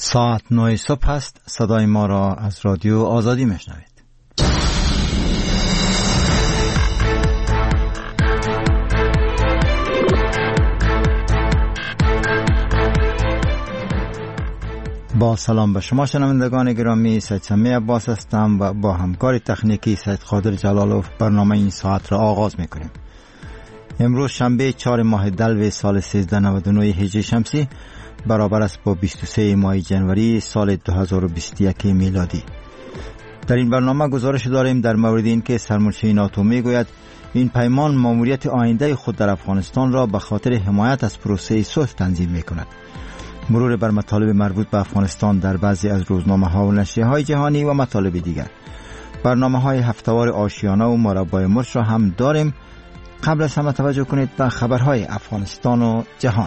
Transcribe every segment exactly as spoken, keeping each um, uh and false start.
ساعت نه صبح است. صدای ما را از رادیو آزادی میشنوید. با سلام به شما شنوندگان گرامی، سید سمی عباس هستم و با همکار تکنیکی سید قادر جلالوف برنامه این ساعت را آغاز میکنیم. امروز شنبه چهار ماه دلو سال سیزده نود و نه هجری شمسی برابر است با بیست و سه ماه جنوری سال دو هزار و بیست و یک میلادی. در این برنامه گزارش داریم در مورد این که سرمنشی ناتو میگوید این پیمان ماموریت آینده خود در افغانستان را به خاطر حمایت از پروسه صلح تنظیم میکند. مرور بر مطالب مربوط به افغانستان در بعضی از روزنامه‌ها و نشریه‌های جهانی و مطالب دیگر. برنامه‌های هفته‌وار آشیانه و مربع مرش را هم داریم. قبل از همه توجه کنید به خبرهای افغانستان و جهان.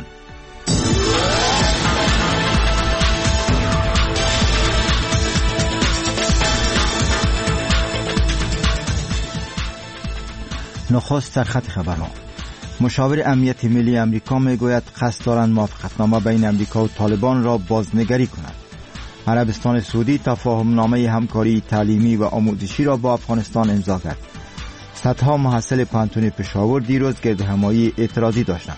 نخست سرخط خبرها. مشاور امنیت ملی امریکا میگوید قصد دارند موافقتنامه بین امریکا و طالبان را بازنگری کنند. عربستان سعودی تفاهم نامه همکاری تعلیمی و آموزشی را با افغانستان امضا کرد. صدها محصل پانتون پشاور دیروز گردهمایی اعتراضی داشتند.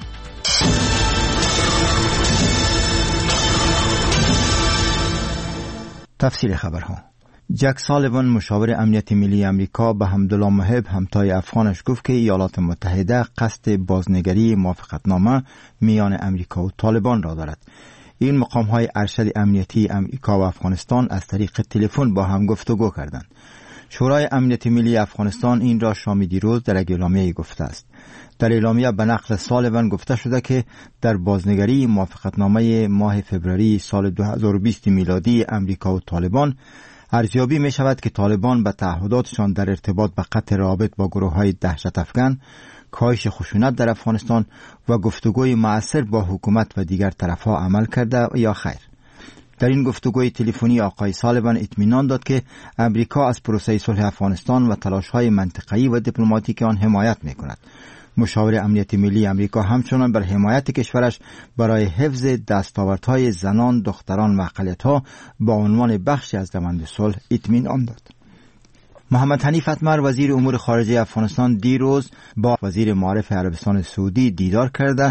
تفصیل خبرها. جک سالیوان مشاور امنیت ملی امریکا به حمدالله محب همتای افغانش گفت که ایالات متحده قصد بازنگری موافقتنامه میان امریکا و طالبان را دارد. این مقام‌های ارشد امنیتی امریکا و افغانستان از طریق تلفن با هم گفتگو کردند. شورای امنیت ملی افغانستان این را شام دیروز در اعلامیه گفته است. در اعلامیه به نقل سالیوان گفته شده که در بازنگری موافقتنامه ماه فوریه سال دو هزار و بیست میلادی امریکا و طالبان ارزیابی می شود که طالبان به تعهداتشان در ارتباط به قطع روابط با گروه‌های دهشت افکن، کاهش خشونت در افغانستان و گفتگوی مؤثر با حکومت و دیگر طرف‌ها عمل کرده یا خیر. در این گفتگوی تلفنی آقای سالیوان اطمینان داد که امریکا از پروسه صلح افغانستان و تلاش‌های منطقه‌ای و دیپلماتیک آن حمایت می‌کند. مشاور امنیت ملی امریکا همچنان بر حمایت کشورش برای حفظ دستاوردهای زنان، دختران و اقلیت‌ها با عنوان بخشی از روند صلح اطمینان داد. محمد حنیف اتمر وزیر امور خارجه افغانستان دیروز با وزیر معارف عربستان سعودی دیدار کرده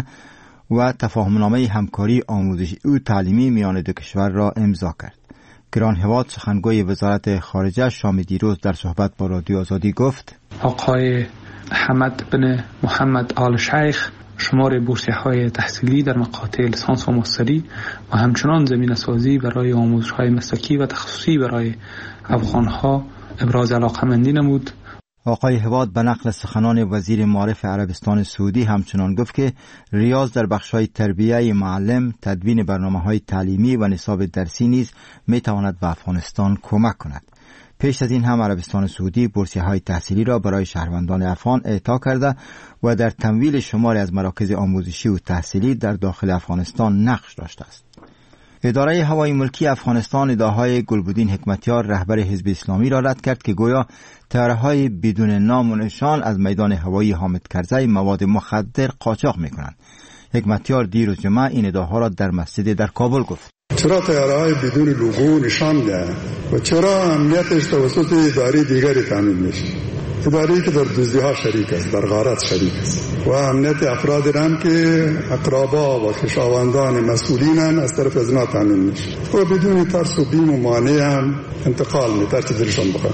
و تفاهمنامه همکاری آموزشی و تعلیمی میان دو کشور را امضا کرد. گران هواد سخنگوی وزارت خارجه شام دیروز در صحبت با رادیو آزادی گفت: آقای حمد بن محمد آل شیخ شمار بورسیه‌های تحصیلی در مقاطع لیسانس و ماستری و همچنان زمینه سازی برای آموزش‌های مسلکی و تخصصی برای افغان‌ها ابراز علاقه‌مندی نمود. آقای هواد به نقل سخنان وزیر معارف عربستان سعودی همچنان گفت که ریاض در بخش‌های تربیه معلم، تدوین برنامه‌های تعلیمی و نصاب درسی نیز می‌تواند به افغانستان کمک کند. پیش از این هم عربستان سعودی بورسیه‌های تحصیلی را برای شهروندان افغان اعطا کرده و در تمویل شماری از مراکز آموزشی و تحصیلی در داخل افغانستان نقش داشته است. اداره هوایی ملکی افغانستان ادعاهای گلبدین حکمتیار رهبر حزب اسلامی را رد کرد که گویا طیاره‌های بدون نام و نشان از میدان هوایی حامد کرزی مواد مخدر قاچاق می‌کنند. حکمتیار دیروز جمعه این ادعاها را در مسجد در کابل گفت. چرا طیاره‌های بدون لوگو نشان می‌دهند و چرا امنیتش توسط اداره دیگری تامین میشه؟ اداره‌ای که در دزدی‌ها شریک است، در غارت شریک است و امنیت افرادی هم که اقربا و خویشاوندان مسئولینن از طرف از ما تامین میشه و بدون ترس و بیم و مانع هم انتقال می‌دهند چه دلشون بخواد.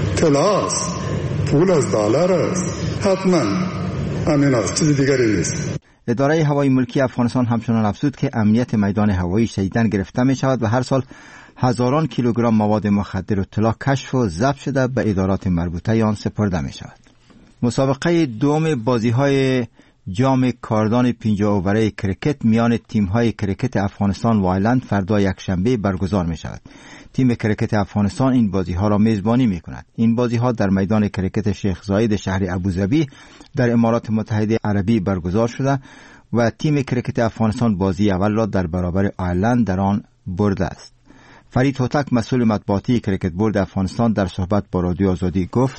طلاست، پول از دلار است، حتما همین است، چیز دیگری نیست. اداره هوایی ملکی افغانستان همچنان افزود که امنیت میدان هوایی شدیداً گرفته می شود و هر سال هزاران کیلوگرم مواد مخدر و طلا کشف و ضبط شده به ادارات مربوطه آن سپرده می شود. مسابقه دوم بازی‌های جام کاردان پنجاه اووره کرکت میان تیم‌های کرکت افغانستان و آیرلند فردا یکشنبه برگزار می شود. تیم کرکت افغانستان این بازی‌ها را میزبانی می‌کند. این بازی‌ها در میدان کرکت شیخ زاید شهر ابوظبی در امارات متحده عربی برگزار شده و تیم کرکت افغانستان بازی اول را در برابر آیرلند در آن برده است. فرید هوتک مسئول مطبوعاتی کرکت بورد افغانستان در صحبت با رادیو آزادی گفت: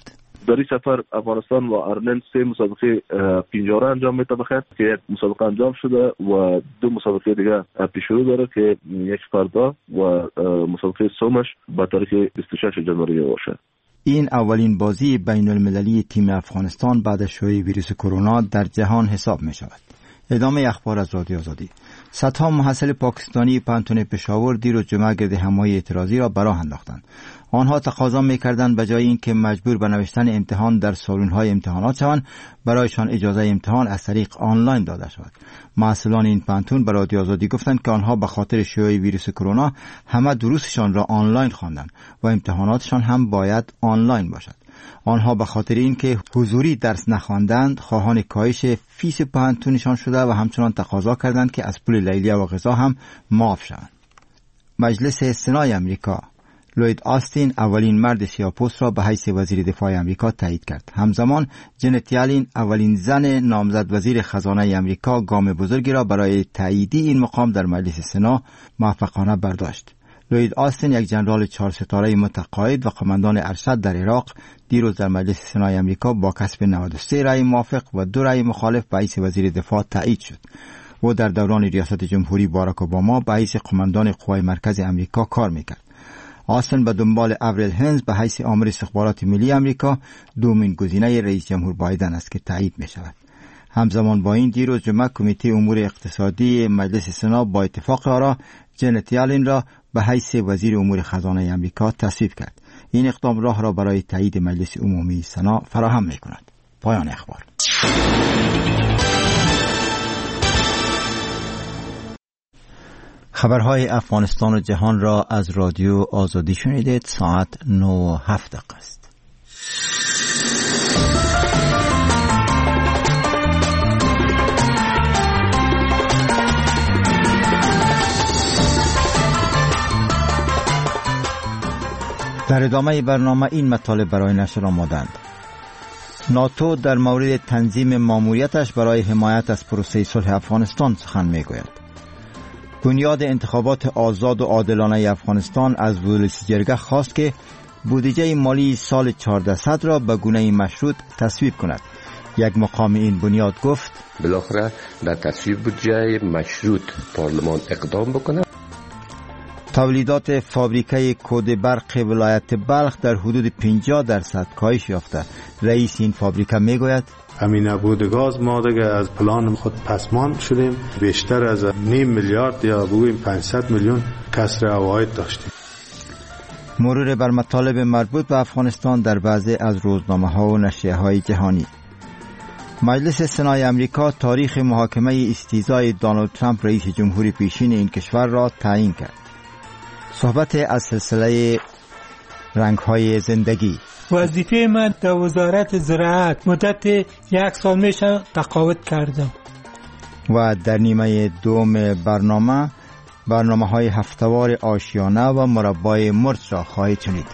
در این سفر افغانستان و آیرلند سه مسابقه پنجاره انجام میده بخیر که یک مسابقه انجام شده و دو مسابقه دیگه پیش رو داره که یک فردا و مسابقه سومش با تاریخ بیست و شش ژانویه باشه. این اولین بازی بین المللی تیم افغانستان بعد از شیوع ویروس کرونا در جهان حساب می شود. ادامه اخبار از رادیو آزادی. صدها محصل پاکستانی پانتون پشاور دیروز جمعه گرد حمایت اعتراضی را براه انداختند. آنها تقاضا می‌کردند به جای اینکه مجبور به نوشتن امتحان در سالن‌های امتحانات شوند، برایشان اجازه امتحان از طریق آنلاین داده شود. مسئولان این پانتون به رادیو آزادی گفتند که آنها به خاطر شیوع ویروس کرونا همه دروسشان را آنلاین خواندند و امتحاناتشان هم باید آنلاین باشد. آنها به خاطر اینکه حضوری درس نخواندند خواهان کاهش فیس پانتونشان شده و همچنان تقاضا کردند که از پول لیلیه و غذا هم معاف شوند. مجلس سنای امریکا لوید آستین اولین مرد سیاه‌پوست را به حیث وزیر دفاع امریکا تایید کرد. همزمان جنت یالین اولین زن نامزد وزیر خزانه امریکا گام بزرگی را برای تاییدی این مقام در مجلس سنا موفقانه برداشت. لوید آستین یک جنرال چهار ستاره متقاعد و قماندان ارشد در عراق دیروز در مجلس سنای امریکا با کسب نود و سه رأی موافق و دو رأی مخالف به حیث وزیر دفاع تایید شد. او در دوران ریاست جمهوری باراک اوباما به حیث قماندان قوای مرکز امریکا کار میکرد. آستین به دنبال اوریل هنز به حیث آمر استخبارات ملی امریکا دومین گزینه رئیس جمهور بایدن است که تایید می شود. همزمان با این دیروز جمعه کمیته امور اقتصادی مجلس سنا با اتفاق آرا جنت یالین را به حیث وزیر امور خزانه امریکا تصویب کرد. این اقدام راه را برای تایید مجلس عمومی سنا فراهم می کند. پایان اخبار. خبرهای افغانستان و جهان را از رادیو آزادی شنیدید. ساعت نه و هفت دقیقه است. در ادامه برنامه این مطالب برای نشر آمدند. ناتو در مورد تنظیم ماموریتش برای حمایت از پروسه صلح افغانستان سخن میگوید. بنیاد انتخابات آزاد و عادلانه افغانستان از ولسی جرگه خواست که بودجه مالی سال چهاردهصد را به گونه مشروط تصویب کند. یک مقام این بنیاد گفت بالاخره در تصویب بودجه مشروط پارلمان اقدام بکند. تولیدات فابریکه کود برق ولایت بلخ در حدود پنجاه درصد کاهش یافته. رئیس این فابریکه میگوید همین نبود گاز ما دیگه از پلان خود پسمان شدیم. بیشتر از نیم میلیارد یا بگوییم پانصد میلیون کسر عواید داشتیم. مرور بر مطالب مربوط به افغانستان در بعضی از روزنامه ها و نشریه های جهانی. مجلس سنای امریکا تاریخ محاکمه استیزای دونالد ترامپ رئیس جمهوری پیشین این کشور را تعیین کرد. صحبت از سلسله رنگ‌های زندگی. وظیفه من در وزارت زراعت مدت یک سال میشه تقاعد کردم. و در نیمه دوم برنامه برنامه های هفتهوار آشیانه و مربای مرچ را خواهید شنید.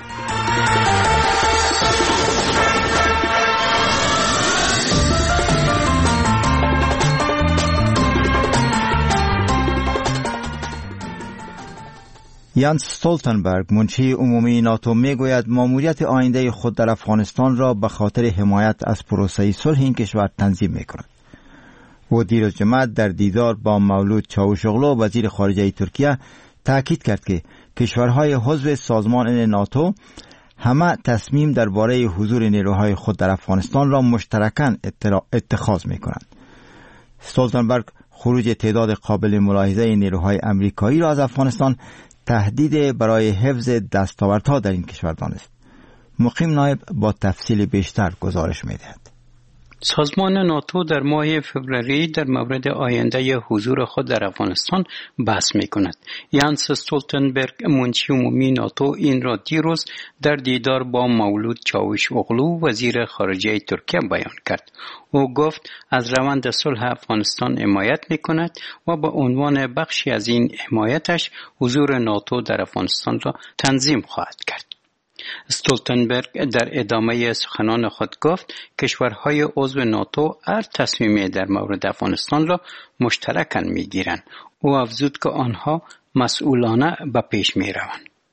یانس استولتنبرگ منشی عمومی ناتو میگوید ماموریت آینده خود در افغانستان را به خاطر حمایت از پروسه صلح این کشور تنظیم میکند. او دیروز جمعه در دیدار با مولود چاوشوغلو وزیر خارجه ترکیه تاکید کرد که کشورهای عضو سازمان ناتو همه تصمیم درباره حضور نیروهای خود در افغانستان را مشترکاً اتخاذ میکنند. استولتنبرگ خروج تعداد قابل ملاحظه نیروهای امریکایی را از افغانستان تهدید برای حفظ دستاوردها در این کشور دانست. مقیم نایب با تفصیل بیشتر گزارش می‌دهد. سازمان ناتو در ماه فوریه در مورد آینده حضور خود در افغانستان بحث می‌کند. یانس استولتنبرگ منشی عمومی ناتو این را دیروز در دیدار با مولود چاوشوغلو وزیر خارجه ترکیه بیان کرد. او گفت از روند صلح افغانستان حمایت می‌کند و به عنوان بخشی از این حمایتش حضور ناتو در افغانستان را تنظیم خواهد کرد. استولتنبرگ در ادامه سخنان خود گفت کشورهای عضو ناتو هر تصمیمی در مورد افغانستان را مشترکاً میگیرند. او افزود که آنها مسئولانه به پیش می روند.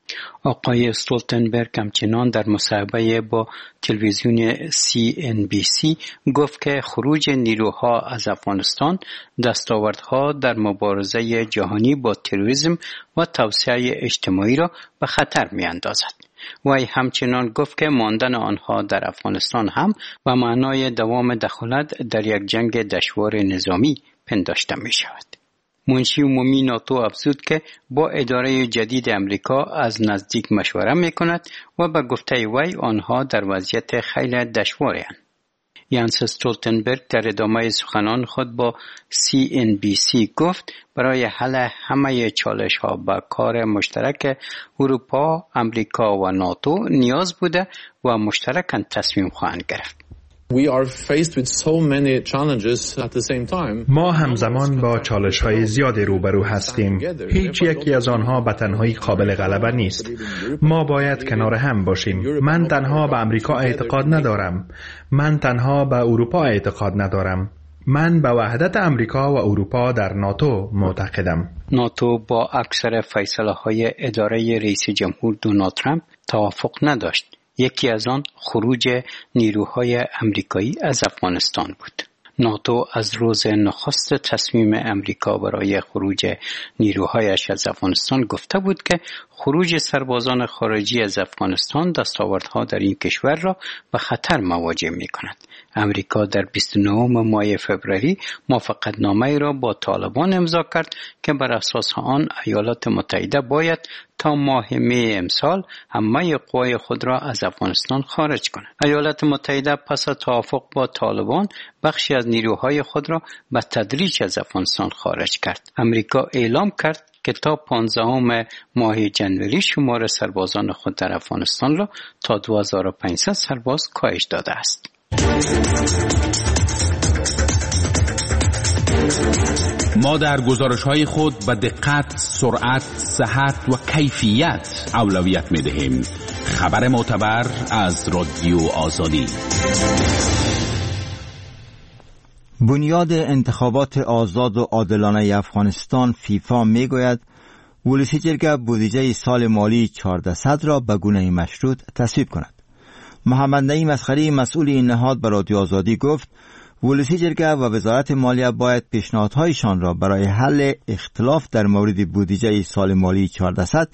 آقای استولتنبرگ همچنان در مصاحبه با تلویزیون سی ان بی سی گفت که خروج نیروها از افغانستان دستاوردها در مبارزه جهانی با تروریسم و توسعه اجتماعی را به خطر می اندازد. وی همچنان گفت که ماندن آنها در افغانستان هم به معنای دوام دخالت در یک جنگ دشوار نظامی پنداشته می شود. منشی عمومی ناتو افزود که با اداره جدید امریکا از نزدیک مشوره می کند و به گفته وی آنها در وضعیت خیلی دشواری هستند. یانس استولتنبرگ در ادامه سخنان خود با سی ان بی سی گفت برای حل همه چالش ها با کار مشترک اروپا، امریکا و ناتو نیاز بوده و مشترکاً تصمیم خواهند گرفت. We are faced with so many challenges at the same time. ما همزمان با چالش‌های زیادی روبرو هستیم. هیچ یکی از آنها به تنهایی قابل غلبه نیست. ما باید کنار هم باشیم. من تنها به امریکا اعتقاد ندارم. من تنها به اروپا اعتقاد ندارم. من به وحدت امریکا و اروپا در ناتو معتقدم. ناتو با اکثر فیصله‌های اداره رئیس جمهور دونالد ترامپ توافق نداشت. یکی از آن خروج نیروهای امریکایی از افغانستان بود. ناتو از روز نخست تصمیم امریکا برای خروج نیروهایش از افغانستان گفته بود که خروج سربازان خارجی از افغانستان دستاوردها در این کشور را به خطر مواجه می کند. امریکا در بیست و نهم ماه فوریه موافقتنامه را با طالبان امضا کرد که بر اساس آن ایالات متحده باید تا ماه می امسال همه قوای خود را از افغانستان خارج کند. ایالات متحده پس از توافق با طالبان بخشی از نیروهای خود را به تدریج از افغانستان خارج کرد. امریکا اعلام کرد که تا پانزدهم ماه جنوری شمار سربازان خود در افغانستان را تا دو هزار و پانصد سرباز کاهش داده است. ما در گزارش‌های خود به دقت، سرعت، صحت و کیفیت اولویت می‌دهیم. خبر معتبر از رادیو آزادی. بنیاد انتخابات آزاد و عادلانه افغانستان فیفا میگوید ولسی جرگه بودجه سال مالی چهاردهصد را به گونه مشروط تصویب کند. محمد نعیم اصغری مسئول این نهاد به رادیو آزادی گفت ولسی جرگه و وزارت مالیه باید پیشنهادهایشان را برای حل اختلاف در مورد بودجه سال مالی چهاردهصد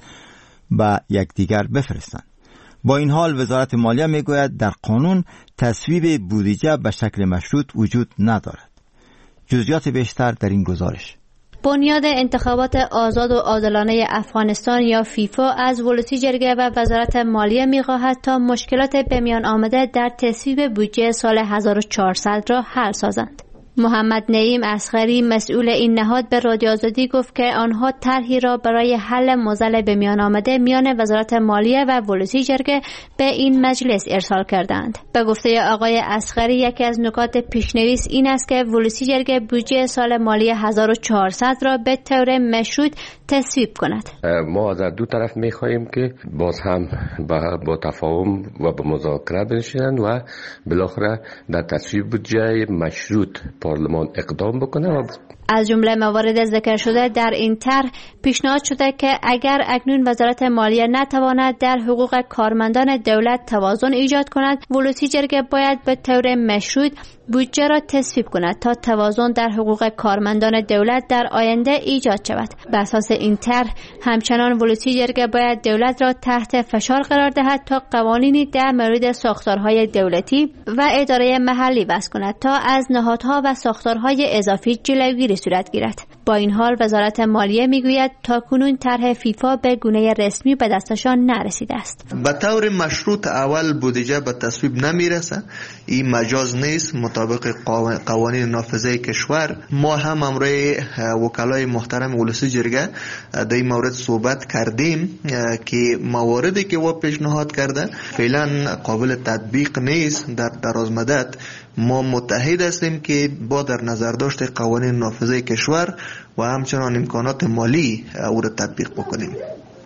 به یکدیگر بفرستند. با این حال وزارت مالیه میگوید در قانون تصویب بودجه به شکل مشروط وجود ندارد. جزئیات بیشتر در این گزارش. بنیاد انتخابات آزاد و عادلانه افغانستان یا فیفا از ولسی جرگه و وزارت مالیه می‌خواهد تا مشکلات به میان آمده در تصویب بودجه سال هزار و چهارصد را حل سازند. محمد نعیم اصغری مسئول این نهاد به رادیو آزادی گفت که آنها طرحی را برای حل معضل به میان آمده میان وزارت مالیه و ولسی جرگه به این مجلس ارسال کردند. به گفته آقای اصغری یکی از نکات پیشنویس این است که ولسی جرگه بودجه سال مالی هزار و چهارصد را به طور مشروط تصویب کند. ما از دو طرف می‌خواهیم که باز هم با, با تفاهم و با مذاکره بنشینند و بالاخره در تصویب بودجه مشروط پارلمان اقدام بکنه. و از جمله موارد ذکر شده در این طرح پیشنهاد شده که اگر اکنون وزارت مالیه نتواند در حقوق کارمندان دولت توازن ایجاد کند، ولسی جرگه باید به طور مشروط بودجه را تصویب کند تا توازن در حقوق کارمندان دولت در آینده ایجاد شود. بر اساس این طرح همچنان ولسی جرگه باید دولت را تحت فشار قرار دهد تا قوانینی در مورد ساختارهای دولتی و اداره محلی وضع کند تا از نهادها و ساختارهای اضافی جلوگیری صورت گیرد. با این حال وزارت مالیه میگوید تاکنون طرح فیفا به گونه رسمی به دستشان نرسیده است. به طور مشروط اول بودجه به تصویب نمیرسه. این مجاز نیست. مطابق قوانین نافذه کشور ما هم امروی وکلای محترم ولسی جرگه در این مورد صحبت کردیم که مواردی که و پیشنهاد کرده فعلا قابل تطبیق نیست. در دراز مدت ما متحد هستیم که با در نظر داشت قوانین نافذه کشور و همچنان امکانات مالی او را تطبیق بکنیم.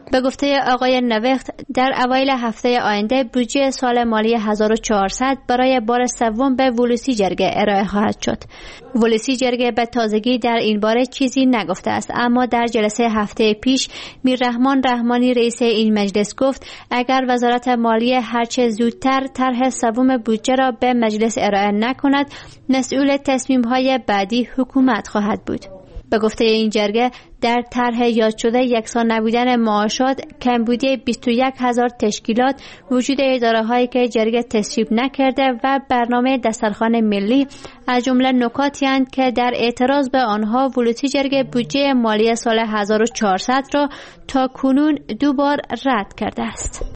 به گفته آقای نوخت در اوایل هفته آینده بودجه سال مالی هزار و چهارصد برای بار سوم به ولوسی جرگه ارائه خواهد شد. ولوسی جرگه به تازگی در این باره چیزی نگفته است، اما در جلسه هفته پیش میررحمان رحمانی رئیس این مجلس گفت اگر وزارت مالیه هرچه زودتر طرح سوم بودجه را به مجلس ارائه نکند مسئول تصمیم‌های بعدی حکومت خواهد بود. به گفته این جرگه در طرح یاد شده یکسان نبودن معاشات، کمبودی بیست و یک هزار تشکیلات، وجود اداره هایی که جرگه تصویب نکرده و برنامه دسترخوان ملی از جمله نکاتی اند که در اعتراض به آنها ولوسی جرگه بودجه مالی سال هزار و چهارصد را تا کنون دو بار رد کرده است.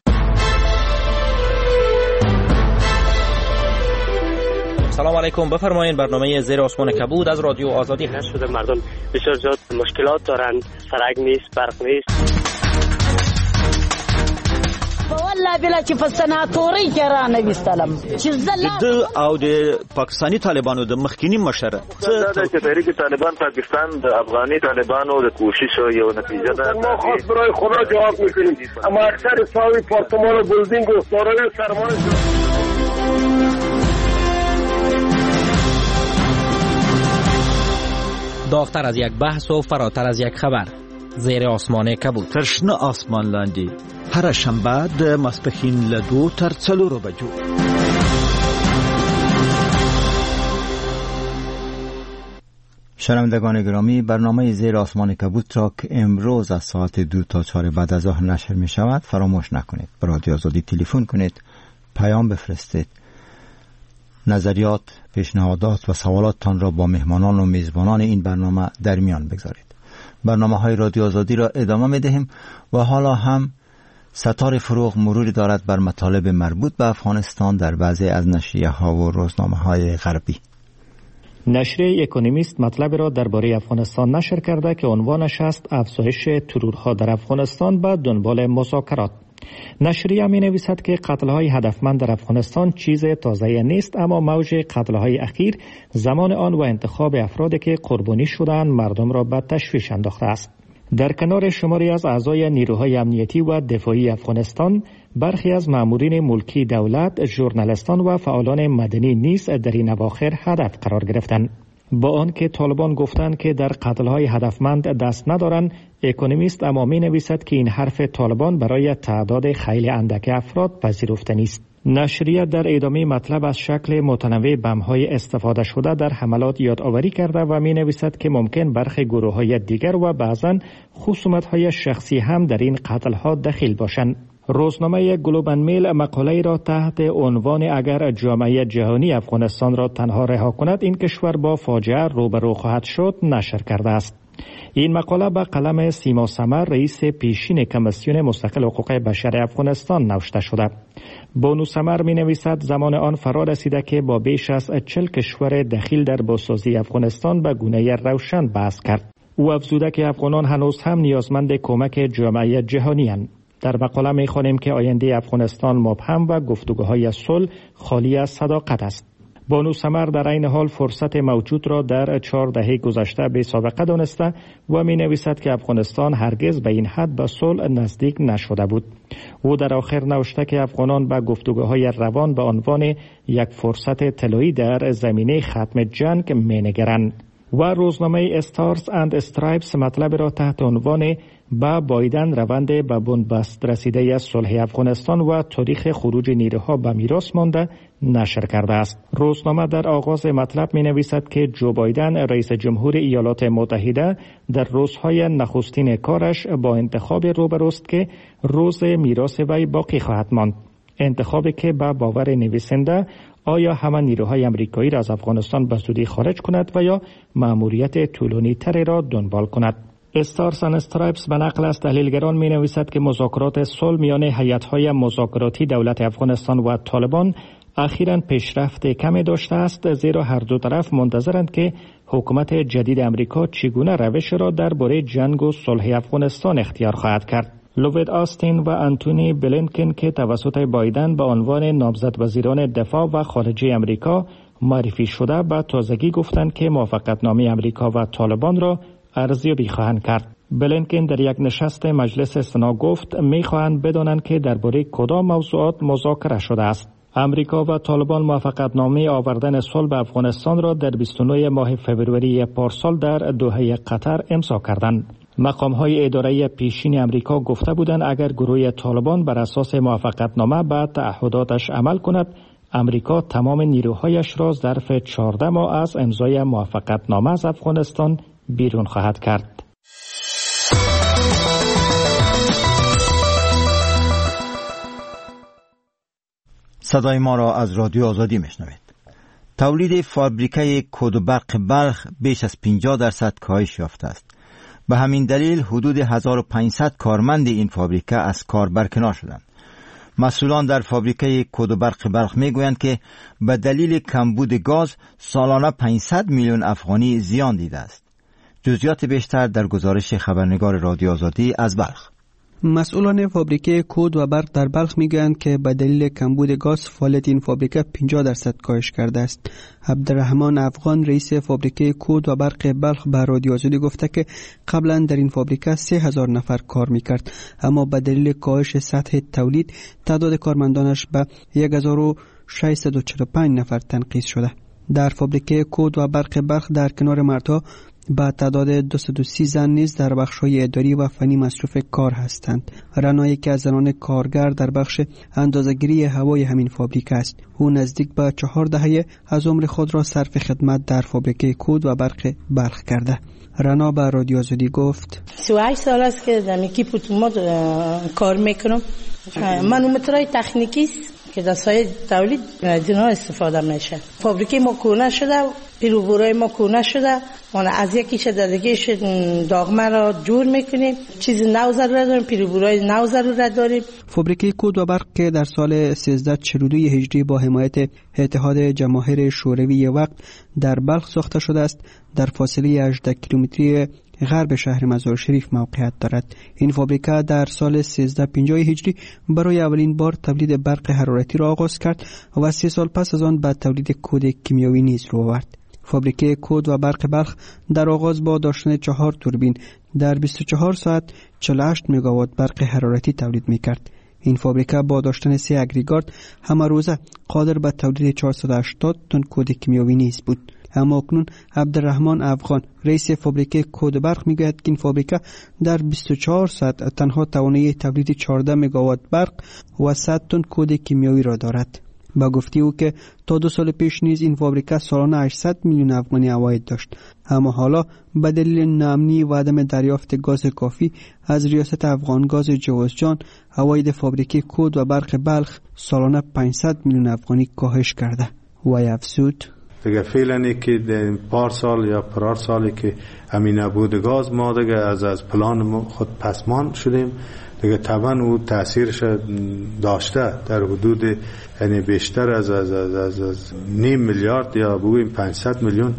سلام علیکم، بفرمایید. برنامه زیر آسمان کبود از رادیو آزادی هست. شده مردم بسیار زیاد مشکلات دارند، سرک نیست، برق نیست. والله بلا چې فسناتوري کرا نوستلم چې زله او د پاکستانی طالبانو د مخکینی مشر څه چې تحریک طالبان پاکستان د افغاني طالبانو د کوشش یو نتیجه ده. ما خاص برای خدا جواب میکنیم، اما اکثر ساوی پارتمان و بلدینگ و سارای سرمایه داغتر از یک بحث و فراتر از یک خبر. زیر آسمان کبود. ترشنه آسمان لاندی. هر شنبه د ماسپښین له دو تر څلورو بجو. شنوندگان گرامی، برنامه زیر آسمان کبود را که امروز از ساعت دو تا چهار بعد از ظهر نشر می شود فراموش نکنید. به رادیو آزادی تلفن کنید، پیام بفرستید، نظریات، پیشنهادات و سوالاتتان را با مهمانان و میزبانان این برنامه در میان بگذارید. برنامه های رادیو آزادی را ادامه می دهیم و حالا هم ستاره فروغ مروری دارد بر مطالب مربوط به افغانستان در بعضی از نشریه ها و روزنامه های غربی. نشریه اکونومیست مطلب را درباره افغانستان نشر کرده که عنوانش است افزایش ترورها در افغانستان به دنبال مذاکرات. نشریه می نویسد که قتل‌های هدفمند در افغانستان چیز تازه نیست، اما موج قتل‌های اخیر زمان آن و انتخاب افرادی که قربانی شدند مردم را به تشویش انداخته است. در کنار شماری از اعضای نیروهای امنیتی و دفاعی افغانستان، برخی از مامورین ملکی دولت، ژورنالیستان و فعالان مدنی نیز در این اواخر هدف قرار گرفتند. با آنکه طالبان گفتند که در قتل‌های هدفمند دست ندارند، اکونومیست اما می نویسد که این حرف طالبان برای تعداد خیلی اندک افراد پذیرفته نیست. نشریه در ادامه مطلب از شکل متنوع بم‌های استفاده شده در حملات یادآوری کرده و می نویسد که ممکن برخی گروه‌های دیگر و بعضاً خصومت‌های شخصی هم در این قتل‌ها دخیل باشند. روزنامه گلوب اند میل مقاله را تحت عنوان اگر جامعه جهانی افغانستان را تنها رها کند این کشور با فاجعه روبرو خواهد شد نشر کرده است. این مقاله به قلم سیما سمر رئیس پیشین کمیسیون مستقل حقوق بشر افغانستان نوشته شده. بانو سمر می نویسد زمان آن فرا رسیده که با بیش از چهل کشور دخیل در بازسازی افغانستان به گونه روشن بحث کرد. او افزوده که افغانان هنوز هم نیازمند کمک جامعه جهانی اند. در مقاله می خوانیم که آینده افغانستان مبهم و گفتگوهای صلح خالی از صداقت است. بانو سمر در این حال فرصت موجود را در چهار دهه گذشته بی سابقه دانسته و می نویسد که افغانستان هرگز به این حد به صلح نزدیک نشده بود. او در آخر نوشته که افغانان به گفتگوهای روان به عنوان یک فرصت طلایی در زمینه ختم جنگ می نگرند. و روزنامه استارز اند استرایپس مطلب را تحت عنوان با بایدن روند به بنبست رسیده از صلح افغانستان و تاریخ خروج نیروها به میراث مانده نشر کرده است. روزنامه در آغاز مطلب می نویسد که جو بایدن رئیس جمهور ایالات متحده در روزهای نخستین کارش با انتخاب روبروست که روز میراث وی باقی خواهد ماند. انتخابی که به باور نویسنده آیا همه نیروهای امریکایی را از افغانستان به زودی خارج کند و یا مأموریت طولانی تری را دنبال کند. استارز اند استرایپس به نقل از تحلیلگران می نویسد که مذاکرات صلح میان هیئت‌های مذاکراتی دولت افغانستان و طالبان اخیراً پیشرفت کمی داشته است، زیرا هر دو طرف منتظرند که حکومت جدید امریکا چگونه روش را درباره جنگ و صلح افغانستان اختیار خواهد کرد. لوید آستین و انتونی بلینکن که توسط بایدن به عنوان نامزد وزیران دفاع و خارجه امریکا معرفی شده به تازگی گفتند که موافقتنامه امریکا و طالبان را ارزیابی خواهند کرد. بلینکن در یک نشست مجلس سنا گفت می‌خواهند بدانند که درباره کدام موضوعات مذاکره شده است. امریکا و طالبان موافقتنامه آوردن صلح به افغانستان را در بیست و نه ماه فوریه پارسال در دوحه قطر امضا کردند. مقام‌های اداره پیشین امریکا گفته بودند اگر گروه طالبان بر اساس موافقتنامه به تعهداتش عمل کند، امریکا تمام نیروهایش را ظرف چهارده ماه از امضای موافقتنامه از افغانستان بیرون خواهد کرد. صدای ما را از رادیو آزادی میشنوید. تولید فابریکه کود و برق بلخ بیش از پنجاه درصد کاهش یافته است. به همین دلیل حدود هزار و پانصد کارمند این فابریکه از کار برکنار شدند. مسئولان در فابریکه کود و برق بلخ میگویند که به دلیل کمبود گاز سالانه پانصد میلیون افغانی زیان دیده است. جزئیات بیشتر در گزارش خبرنگار رادیو آزادی از بلخ. مسئولان فابریکه کود و برق در بلخ میگویند که به دلیل کمبود گاز فعالیت این فابریکه پنجاه درصد کاهش کرده است. عبدالرحمن افغان رئیس فابریکه کود و برق بلخ به رادیو آزادی گفته که قبلا در این فابریکه سه هزار نفر کار میکرد، اما به دلیل کاهش سطح تولید تعداد کارمندانش به یک هزار و ششصد و چهل و پنج نفر تنقیص شده. در فابریکه کود و برق بلخ در کنار مردها با تعداد دویست و سی زن نیز در بخش‌های اداری و فنی مصروف کار هستند. رنا که از زنان کارگر در بخش اندازه‌گیری هوای همین فابریکه است. او نزدیک به چهار دهه از عمر خود را صرف خدمت در فابریکه کود و برق بلخ کرده. رنا به رادیو آزادی گفت سی و هشت سال است که در اکیپ اتومات کار میکنم. مانومترهای تکنیکی است که در سایه تولید از اینها استفاده میشه. فابریکه ما کونه شده، پیروبورای ما کونه شده، ما از یکیش در دیگهش داغمه را جور میکنیم. چیز نو ضرورت داریم، پیروبورای نو ضرورت داریم. فابریکه کود و برق که در سال سیزده چهل و دو هجری با حمایت اتحاد جماهیر شوروی وقت در بلخ ساخته شده است، در فاصله هجده کیلومتری غرب شهر مزار شریف موقعیت دارد. این فابریکه در سال سیزده پنجاه هجری برای اولین بار تولید برق حرارتی را آغاز کرد و سه سال پس از آن به تولید کود کیمیایی نیز رو آورد. فابریکه کود و برق بلخ در آغاز با داشتن چهار توربین در بیست و چهار ساعت چهل و هشت مگاوات برق حرارتی تولید می‌کرد. این فابریکه با داشتن سه اگریگات همه روزه قادر به تولید چهارصد و هشتاد تن کود کیمیایی نیز بود. اما اکنون عبدالرحمن افغان رئیس فابریکه کود برق میگوید که این فابریکه در بیست و چهار ساعت تنها توانایی تولید چهارده مگاوات برق و صد تن کود کیمیایی را دارد. با گفته او که تا دو سال پیش نیز این فابریکه سالانه هشتصد میلیون افغانی عواید داشت، اما حالا به دلیل ناامنی و عدم دریافت گاز کافی از ریاست افغان گاز جوازجان عواید فابریکه کود و برق بلخ سالانه پانصد میلیون افغانی کاهش کرده. و افزود دیگه فعلا که در پار سال یا پرار سالی که همین نبود گاز ما دیگه از از پلان خود پسمان شدیم، دیگه طبعا او تاثیرش داشته در حدود یعنی بیشتر از از از, از, از نیم میلیارد یا بگوییم پانصد میلیون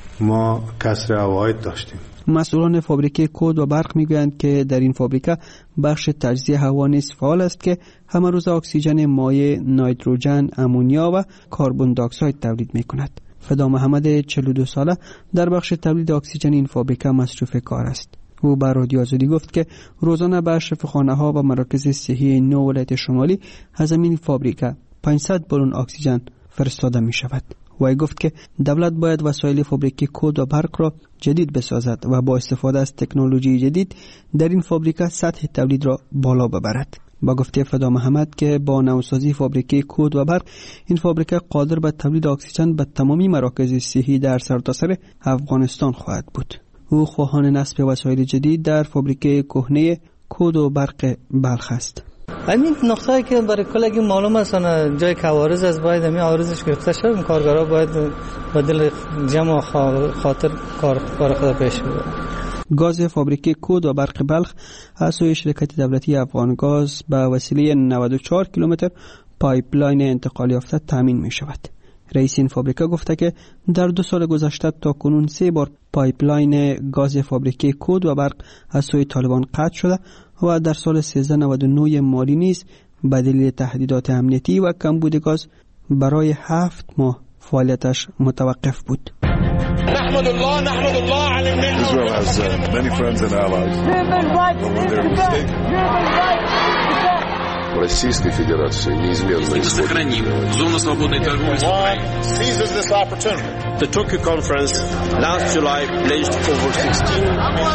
ما کسر عواید داشتیم. مسئولان فابریکه کود و برق میگویند که در این فابریکه بخش تجزیه هوا نیز فعال است که همه روز اکسیژن مایع، نایتروژن، امونیا و کربن دی اکساید تولید میکند. فدا محمد چهل و دو ساله در بخش تولید اکسیژن این فابریکه مصروف کار است. او به رادیو آزادی گفت که روزانه به اشرافخانه ها و مراکز صحی نو ولایت شمالی از این فابریکه پانصد بالون اکسیژن فرستاده می شود. و گفت که دولت باید وسایل فابریکه کود و برق را جدید بسازد و با استفاده از تکنولوژی جدید در این فابریکه سطح تولید را بالا ببرد. با گفته فدا محمد که با نوسازی فابریکه کود و برق این فابریکه قادر به تولید اکسیژن به تمامی مراکز صحی در سرتاسر افغانستان خواهد بود. او خواهان نصب وسایل جدید در فابریکه کهنه کود و برق بلخ است. همین نقطه‌ای که برای کلگی معلوم است جای کوارز از باید همین عوارضش گرفته شد، کارگرها باید بدل جمع خاطر کار کار خود پیش ببرند. گاز فابریکه کود و برق بلخ از سوی شرکت دولتی افغان گاز به وسیله نود و چهار کیلومتر پایپلاین انتقال یافته تامین می شود. رئیس این فابریکه گفته که در دو سال گذشته تا کنون سه بار پایپلاین گاز فابریکه کود و برق از سوی طالبان قطع شده و در سال سیزده نود و نه مالی نیز به دلیل تهدیدات امنیتی و کمبود گاز برای هفت ماه فعالیتش متوقف بود. نحمد الله نحمد الله على النعمة. Israel has uh, many friends and allies. But when they're mistaken. Российской Федерации неизменно сохраним зону свободной торговли с Украиной. Seizes this opportunity. The Tokyo conference last July pledged over sixteen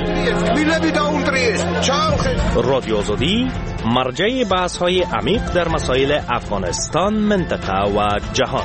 رادیو آزادی مرجع بحث‌های عمیق در مسائل افغانستان، منطقه و جهان.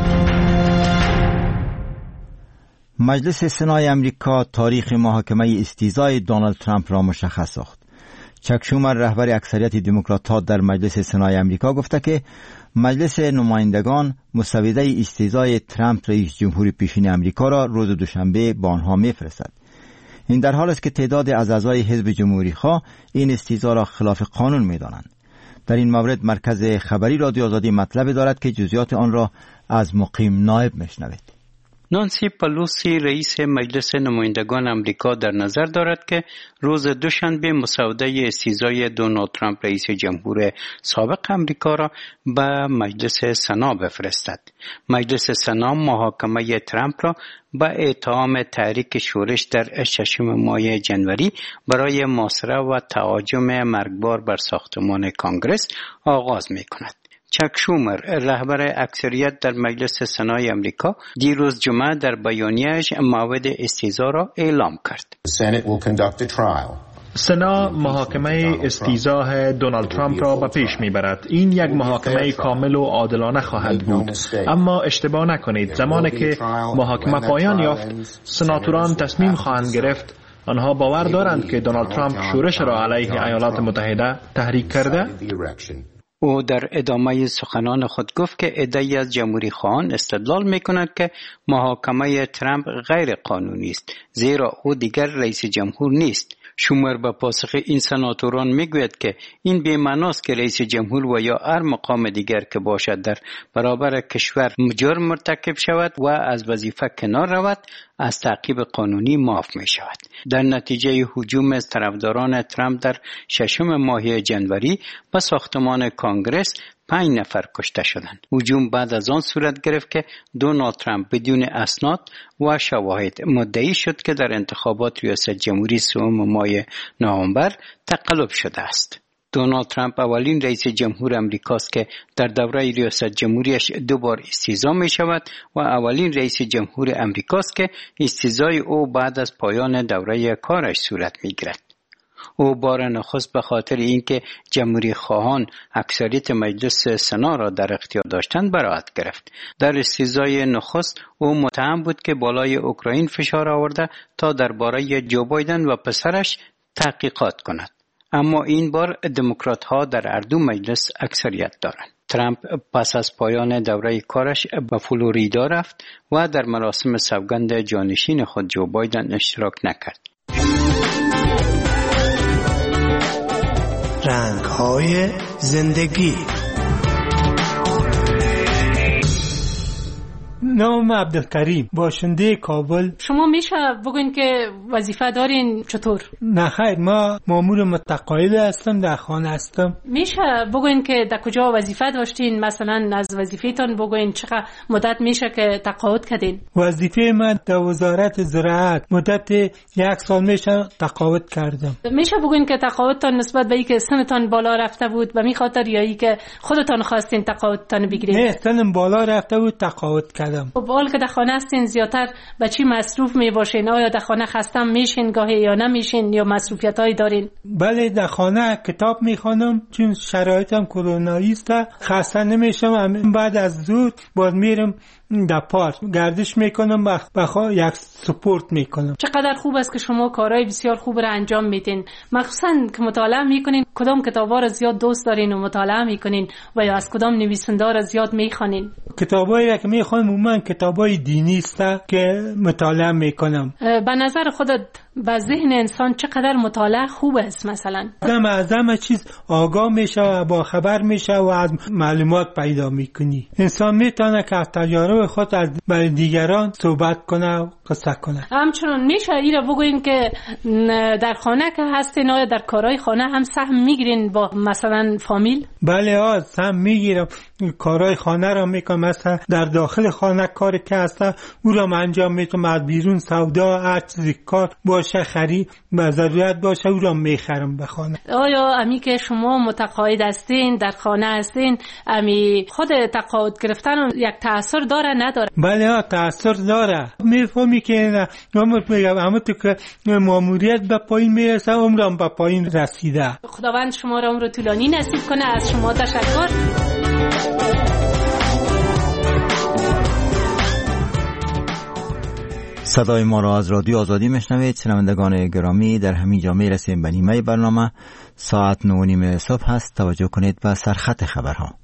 مجلس سنای امریکا تاریخ محاکمه استیزای دونالد ترامپ را مشخص ساخت. چک شومر رهبر اکثریت دموکرات‌ها در مجلس سنای امریکا گفته که مجلس نمایندگان مسوده استیزای ترامپ رئیس جمهور پیشین امریکا را روز دوشنبه به آنها می‌فرستد. این در حالی است که تعداد از اعضای حزب جمهوری‌خواه این استیزا را خلاف قانون می‌دانند. در این مورد مرکز خبری رادیو آزادی مطلب دارد که جزئیات آن را از مقیم نایب میشنوید. نانسی پلوسی رئیس مجلس نمایندگان امریکا در نظر دارد که روز دوشنبه مسوده استیزای دونالد ترامپ رئیس جمهور سابق امریکا را به مجلس سنا بفرستد. مجلس سنا محاکمه ترامپ را به اتهام تحریک شورش در ششم ماه جنوری برای محاصره و تهاجم مرگبار بر ساختمان کانگرس آغاز می کند. چک شومر رهبر اکثریت در مجلس سنای امریکا دیروز جمعه در بیانیه‌اش موعد استیزا را اعلام کرد. سنا محاکمه استیزای دونالد ترامپ را به پیش میبرد. این یک محاکمه کامل و عادلانه خواهد بود. اما اشتباه نکنید، زمانی که محاکمه پایان یافت سناتوران تصمیم خواهند گرفت. آنها باور دارند که دونالد ترامپ شورش را علیه ایالات متحده تحریک کرده. او در ادامه سخنان خود گفت که عده‌ای از جمهوری خواهان استدلال می‌کنند که محاکمه ترامپ غیر قانونی است، زیرا او دیگر رئیس جمهور نیست. شومر به پاسخ این سناتوران میگوید که این بی‌معناست که رئیس جمهور و یا هر مقام دیگر که باشد در برابر کشور جرم مرتکب شود و از وظیفه کنار رود از تعقیب قانونی معاف می شود. در نتیجه هجوم از طرفداران ترامپ در ششم ماه جنوری به ساختمان کانگرس پنج نفر کشته شدند. هجوم بعد از آن صورت گرفت که دونالد ترامپ بدون اسناد و شواهد مدعی شد که در انتخابات ریاست جمهوری سوم ماه نوامبر تقلب شده است. دونالد ترامپ اولین رئیس جمهور امریکاست که در دوره ریاست جمهوریش دو بار استیزا می شود و اولین رئیس جمهور امریکاست که استیزای او بعد از پایان دوره کارش صورت می گیرد. او بار نخست به خاطر اینکه جمهوری خواهان اکثریت مجلس سنا را در اختیار داشتند برائت گرفت. در استیزای نخست او متهم بود که بالای اوکراین فشار آورده تا درباره جو بایدن و پسرش تحقیقات کند. اما این بار دموکرات ها در هر دو مجلس اکثریت دارند. ترامپ پس از پایان دوره کارش به فلوریدا رفت و در مراسم سوگند جانشین خود جو بایدن اشتراک نکرد. رنگ‌های زندگی. نام عبدالکریم، باشنده کابل. شما میشه بگوین که وظیفه دارین چطور؟ نه خیر، ما مامور متقاعد هستم، در خانه هستم. میشه بگوین که در کجا وظیفه داشتین؟ مثلا از وظیفه‌تان بگوین چقدر مدت میشه که تقاعد کردین؟ وظیفه من در وزارت زراعت مدت یک سال میشه تقاعد کردم. میشه بگوین که تقاعدتان نسبت به اینکه سنتان بالا رفته بود به می خاطر یا اینکه خودتان خواستین تقاعدتان بگیرید؟ نه، سنم بالا رفته بود تقاعد کردم. خب حال که در خانه هستین زیادتر به چی مصروف می باشین؟ آیا در خانه خستم میشین گاهی یا نمیشین یا مصروفیت هایی دارین؟ بله، در خانه کتاب میخوانم چون شرایطم کرونایی است. خسته نمیشم. بعد از زود باز میرم در پارک گردش میکنم، بخوا یک سپورت میکنم. چقدر خوب است که شما کارهای بسیار خوب را انجام میدین، مخصوصا که مطالعه میکنین. کدام کتابا را زیاد دوست دارین و مطالعه میکنین و یا از کدام نویسنده را زیاد میخوانین؟ کتابایی که میخوام عموما کتابای دینی است که مطالعه میکنم. به نظر خودت به ذهن انسان چقدر مطالعه خوب است؟ مثلا آدم از همه چیز آگاه میشه و با خبر میشه و از معلومات پیدا میکنی. انسان میتونه که از تجارب خود از برای دیگران صحبت کنه قصه کنه. همچنان میشه ایره بگوین که در خانه که هستین آیا در کارهای خانه هم سهم میگیرین با مثلا فامیل؟ بله ها سهم میگیرم، کارهای خانه را میکنم، مثلا در داخل خانه کاری که هست او را انجام میتونم، از بیرون سودا هر چیزی کار باشه خرید و ضرورت باشه او را میخرم به خانه. آیا امی که شما متقاعد هستین در خانه هستین امی خود تقاعد گرفتن یک تاثیر داره نداره؟ بله ها تاثیر داره. میفهمی که نمت میگم اما تو که ماموریت به پایین میرسه عمرم به پایین رسیده. خداوند شما را عمر طولانی نصیب کنه. از شما تشکر. صدای ما را از رادیو آزادی میشنوید. شنوندگان گرامی، در همین جا میرسیم به نیمه برنامه. ساعت نه و نیم صبح هست. توجه کنید به سرخط خبرها.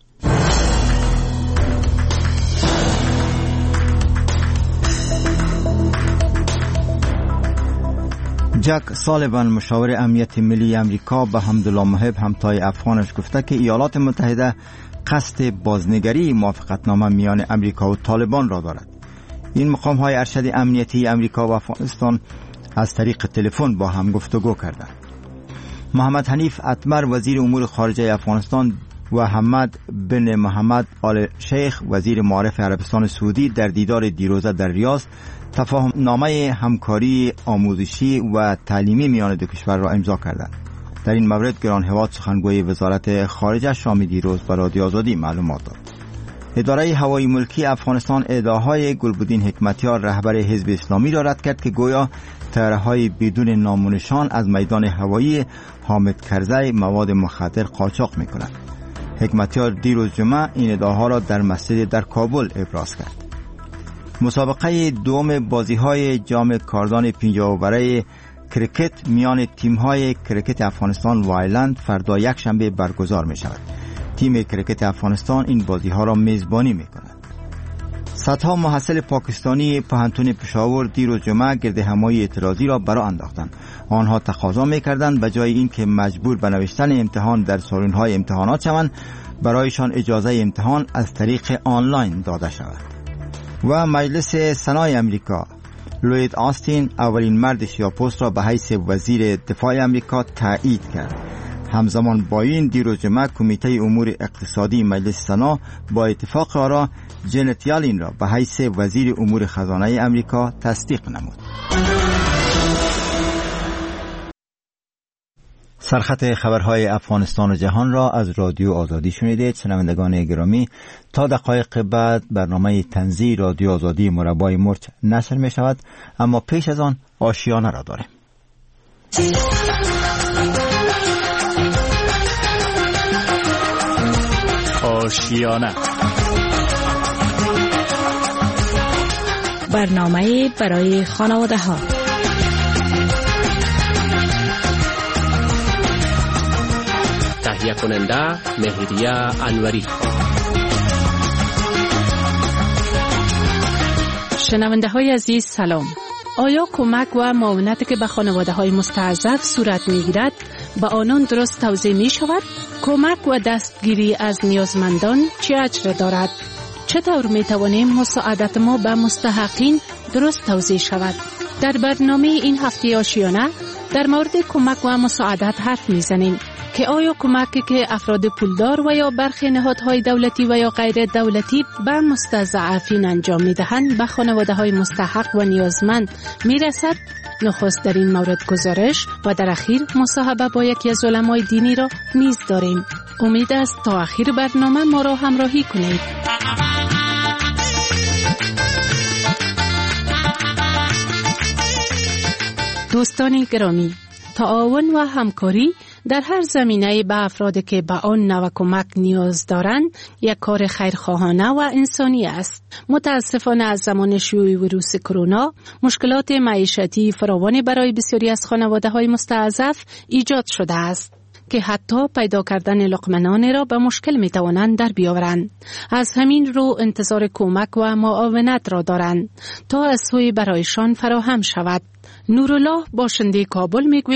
جک سالیوان مشاور امنیت ملی امریکا به حمدالله محب همتای افغانش گفته که ایالات متحده قصد بازنگری موافقتنامه میان امریکا و طالبان را دارد. این مقام های ارشد امنیتی امریکا و افغانستان از طریق تلفن با هم گفتگو کردند. محمد حنیف اتمر وزیر امور خارجه افغانستان و حمد بن محمد آل شیخ وزیر معارف عربستان سعودی در دیدار دیروزه در ریاض تفاهم نامه همکاری آموزشی و تعلیمی میان دو کشور را امضا کردند. در این مورد گران هواد سخنگوی وزارت خارجه شامی دیروز به رادیو آزادی معلومات داد. اداره هوایی ملکی افغانستان ادعاهای گلبدین حکمتیار رهبر حزب اسلامی را رد کرد که گویا طیاره‌های بدون نام و نشان از میدان هوایی حامد کرزی مواد مخدر قاچاق می‌کنند. حکمتیار دیروز جمعه این ادعاها را در مسجد در کابل ابراز کرد. مسابقه دوم بازی‌های جام کاردان پنجاه برای کرکت میان تیم‌های کرکت افغانستان و آیرلند فردا یک شنبه برگزار می‌شود. تیم کرکت افغانستان این بازی‌ها را میزبانی می‌کند. صدها محصل پاکستانی پوهنتون پشاور دیروز جمعه گرد همایی اعتراضی را برآ انداختند. آنها تقاضا می‌کردند به جای اینکه مجبور به نوشتن امتحان در سالن‌های امتحانات شوند، برایشان اجازه امتحان از طریق آنلاین داده شود. و مجلس سنای امریکا لوید آستین اولین مرد سیاه‌پوست را به حیث وزیر دفاع امریکا تایید کرد. همزمان با این دیروز جمعه کمیته امور اقتصادی مجلس سنا با اتفاق آرا جنت یالین را به حیث وزیر امور خزانه امریکا تصدیق نمود. سرخط خبرهای افغانستان و جهان را از رادیو آزادی شنیدید. شنوندگان گرامی، تا دقایق بعد برنامه طنزی رادیو آزادی مربای مرچ نشر می شود، اما پیش از آن آشیانه را داریم. آشیانه، برنامه برای خانواده ها. تهیه کننده مهریه انوری. شنونده های عزیز سلام. آیا کمک و معاونتی که به خانواده های مستضعف صورت می گیرد به آنان درست توزیع می شود؟ کمک و دستگیری از نیازمندان چه اجر دارد؟ چطور می توانیم مساعدت ما به مستحقین درست توزیع شود؟ در برنامه این هفته آشیانه در مورد کمک و مساعدت حرف می زنیم که آیا کمکی که افراد پولدار و یا برخی نهادهای دولتی و یا غیر دولتی به مستضعفین انجام می دهند به خانواده های مستحق و نیازمند می رسد؟ نخست در این مورد گزارش و در اخیر مصاحبه با یکی از علمای دینی را نیز داریم. امید است تا اخیر برنامه ما را همراهی کنید. دوستان گرامی، تعاون و همکاری در هر زمینه به افرادی که به آن نوع کمک نیاز دارند یک کار خیرخواهانه و انسانی است. متاسفانه از زمان شیوع ویروس کرونا مشکلات معیشتی فراوانی برای بسیاری از خانواده‌های مستضعف ایجاد شده است که حتی پیدا کردن لقمه را به مشکل می توانند در بیاورند. از همین رو انتظار کمک و معاونت را دارند تا از سوی برایشان فراهم شود. نورالله باشنده کابل می گوید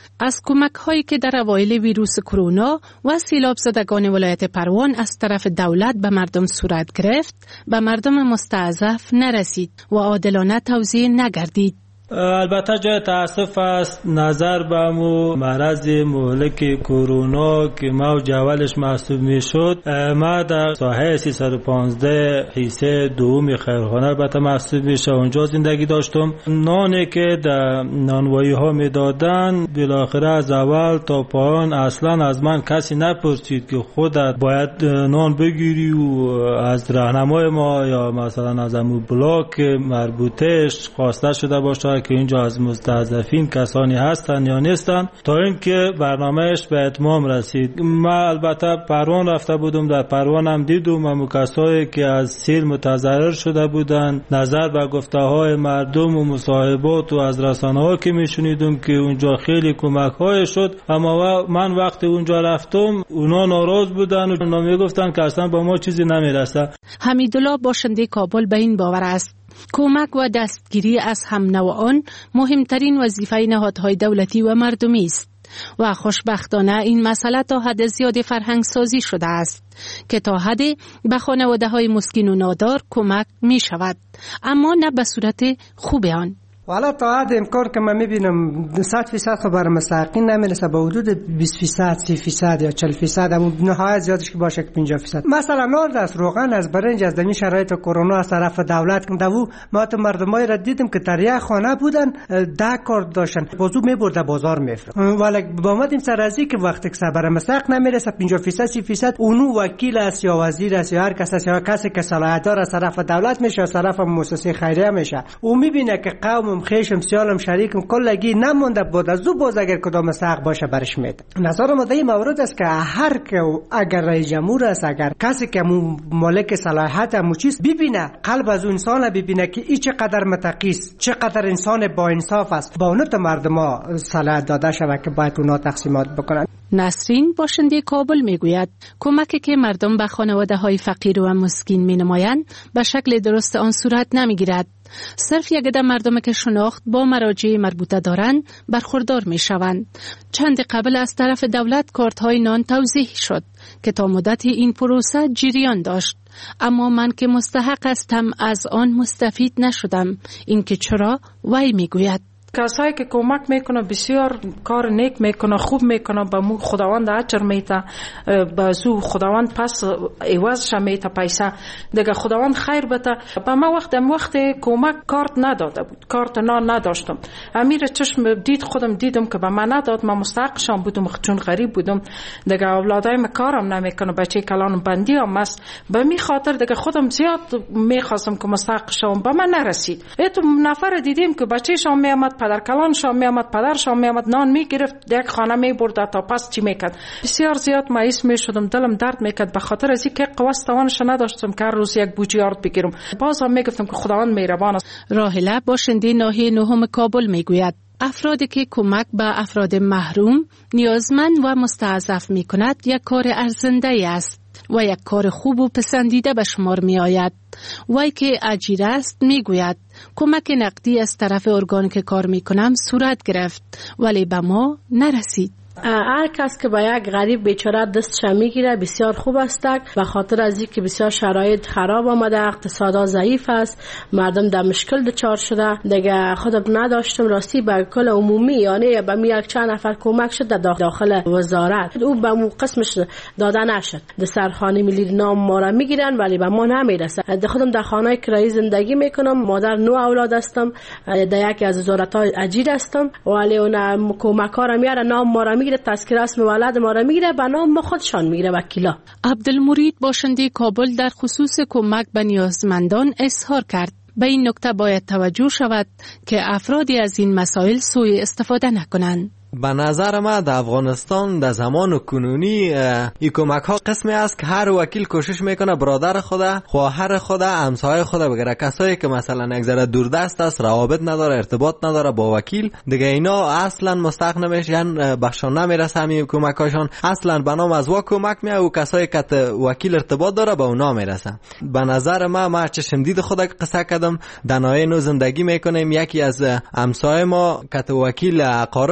از کمک هایی که در اوایل ویروس کرونا و سیلاب زدگان ولایت پروان از طرف دولت به مردم صورت گرفت، به مردم مستضعف نرسید و عادلانه توزیع نگردید. البته جای تاسف است نظر به مو مرض مهلک کرونا که موج اولش محسوب می شد. ما در ساحه سیصد و پانزده حیصه دوم خیرخانه البته محسوب می شد، اونجا زندگی داشتم. نانی که در نانوایی ها می دادن بالاخره از اول تا پایان اصلا از من کسی نپرسید که خودت باید نان بگیری و از راهنمای ما یا مثلا از امو بلاک مربوطهش خواسته شده باشه که اینجا از مستضعفین کسانی هستن یا نیستن، تا اینکه برنامهش به اتمام رسید. من البته پروان رفته بودم، در پروان هم دیدم همون کسایی که از سیل متضرر شده بودن. نظر به گفته های مردم و مصاحبات و از رسانه ها که میشنیدم که اونجا خیلی کمک های شد، اما من وقتی اونجا رفتم اونا ناراض بودن و اونا میگفتن که اصلا با ما چیزی نمیرسه. حمیدالله باشنده کابل به این باور است کمک و دستگیری از هم نوعان مهمترین وظیفه نهادهای دولتی و مردمی است و خوشبختانه این مسئله تا حد زیاد فرهنگ سازی شده است که تا حدی به خانواده های مسکین و نادار کمک می شود، اما نه به صورت خوب آن. والا تا حد امکان که من میبینم صد فیصد خبر مستحقین نمیرسه، به حدود بیست فیصد سی فیصد یا چهل فیصد، اما نهایت زیادش که باشه که پنجاه فیصد. مثلا نارد از روغن از برنج از دمی شرایط کرونا از طرف دولت که دو ما تو مردمای را دیدم که در یک خانه بودن ده کار داشتن، بازو میبرده بازار میفروخت. ولی با ما این سرازی که وقتی که خبر مستحق نمیرسه پنجاه فیصد سی فیصد اونو وکیل است یا وزیر است یا هر کس است یا کسی که صلاحیت داره از طرف دولت میشه از طرف مؤسسه خیریه میشه، او میبینه که قوم خیشم سیالم شریکم کلگی نمونده بود از او باز اگر کدام مستحق باشه برش میده. نظر ما در این مورد است که هر که اگر رئیس جمهور است، اگر کسی که مالک صلاحیت همون چیز ببینه قلب از اون انسان ببینه که این چقدر متقی است، چقدر انسان با انصاف است، با اون مردم ها صلاحیت داده شود که باید اونا تقسیمات بکنن. نسرین باشنده کابل میگوید کمکی که مردم به خانواده های فقیر و مسکین می نمایند به شکل درست آن صورت نمی گیرد. صرف یک عده مردم که شناخت با مراجع مربوطه دارند برخوردار می شوند. چند قبل از طرف دولت کارت های نان توزیع شد که تا مدت این پروسه جریان داشت، اما من که مستحق هستم از آن مستفید نشدم. این که چرا؟ وی می گوید کسایی که کمک میکنه بسیار کار نیک میکنه، خوب میکنه، به مو خداوند اجر میده، به زو خداوند پس عوضش میده پیسه دیگه، خداوند خیر بده. به ما وقت ام وقت کمک کارت نداده بود، کارت نان نداشتم، امیر چشم دید خودم دیدم که به من نداد، من مستحقشم بودم چون غریب بودم دیگه، اولادایم کارم نمیکنه، بچه کلان بندی هم است، به می خاطر دیگه خودم زیاد میخواستم که مستحقشم، به من نرسید. ایتو نفر دیدیم که بچه‌شون میامد پدر کلانشان میامد، پدرشان میامد نان میگرفت یک خانه میبرد تا پس چی میکرد. بسیار زیاد مایوس میشدم، دلم درد میکرد به خاطر از اینکه قوت توانش نداشتم که هر روز یک بوجی آرد بگیرم. باز هم میگفتم که خداوند مهربان است. راهله باشنده ناحیه نهم کابل میگوید افرادی که کمک به افراد محروم، نیازمند و مستضعف میکند یک کار ارزنده است و یک کار خوب و پسندیده به شمار می آید. وی که اجیر است می گوید کمک نقدی از طرف ارگان که کار می کنم صورت گرفت ولی به ما نرسید. هر کس که با یک غریب بیچاره دستش میگیره بسیار خوب است، به خاطر از اینکه بسیار شرایط خراب آمده، اقتصاد ضعیف است، مردم در مشکل دچار شده دیگه. خودم نداشتم راستی به کل عمومی، یعنی به می یک چند نفر کمک شد در داخل وزارت، او به مو قسمش داده نشد. در سرخانه ملی نام ما را میگیرن ولی به ما نمیرسه. در خودم در خانه کرایی زندگی میکنم، مادر نو اولاد هستم، در یکی از وزارت‌های اجیر هستم ولی اون کمک ها را میاره، نام ما را میگیره، تذکره اسم ولد ما را میگیره، به نام ما خودشان میگیره وکیلا. عبدالمرید باشنده کابل در خصوص کمک به نیازمندان اظهار کرد به این نکته باید توجه شود که افرادی از این مسائل سوء استفاده نکنند. به نظر ما در افغانستان در زمان کنونی این کمک ها قسمی است که هر وکیل کوشش میکنه برادر خدا، خواهر خدا، همسایه خدا بگیره. کسایی که مثلا یک ذره دوردست است، روابط نداره، ارتباط نداره با وکیل دیگه، اینا اصلا مستحق نمیشن، بخشان نمیرسه همین کمک هاشون، اصلا به نام از وا کمک میاد و کسایی که وکیل ارتباط داره به اونا میرسه. به نظر ما ما چشم دید خدا قصه کردم، در ناحیه نو زندگی میکنیم، یکی از همسایه ما که وکیل اقاربشان بود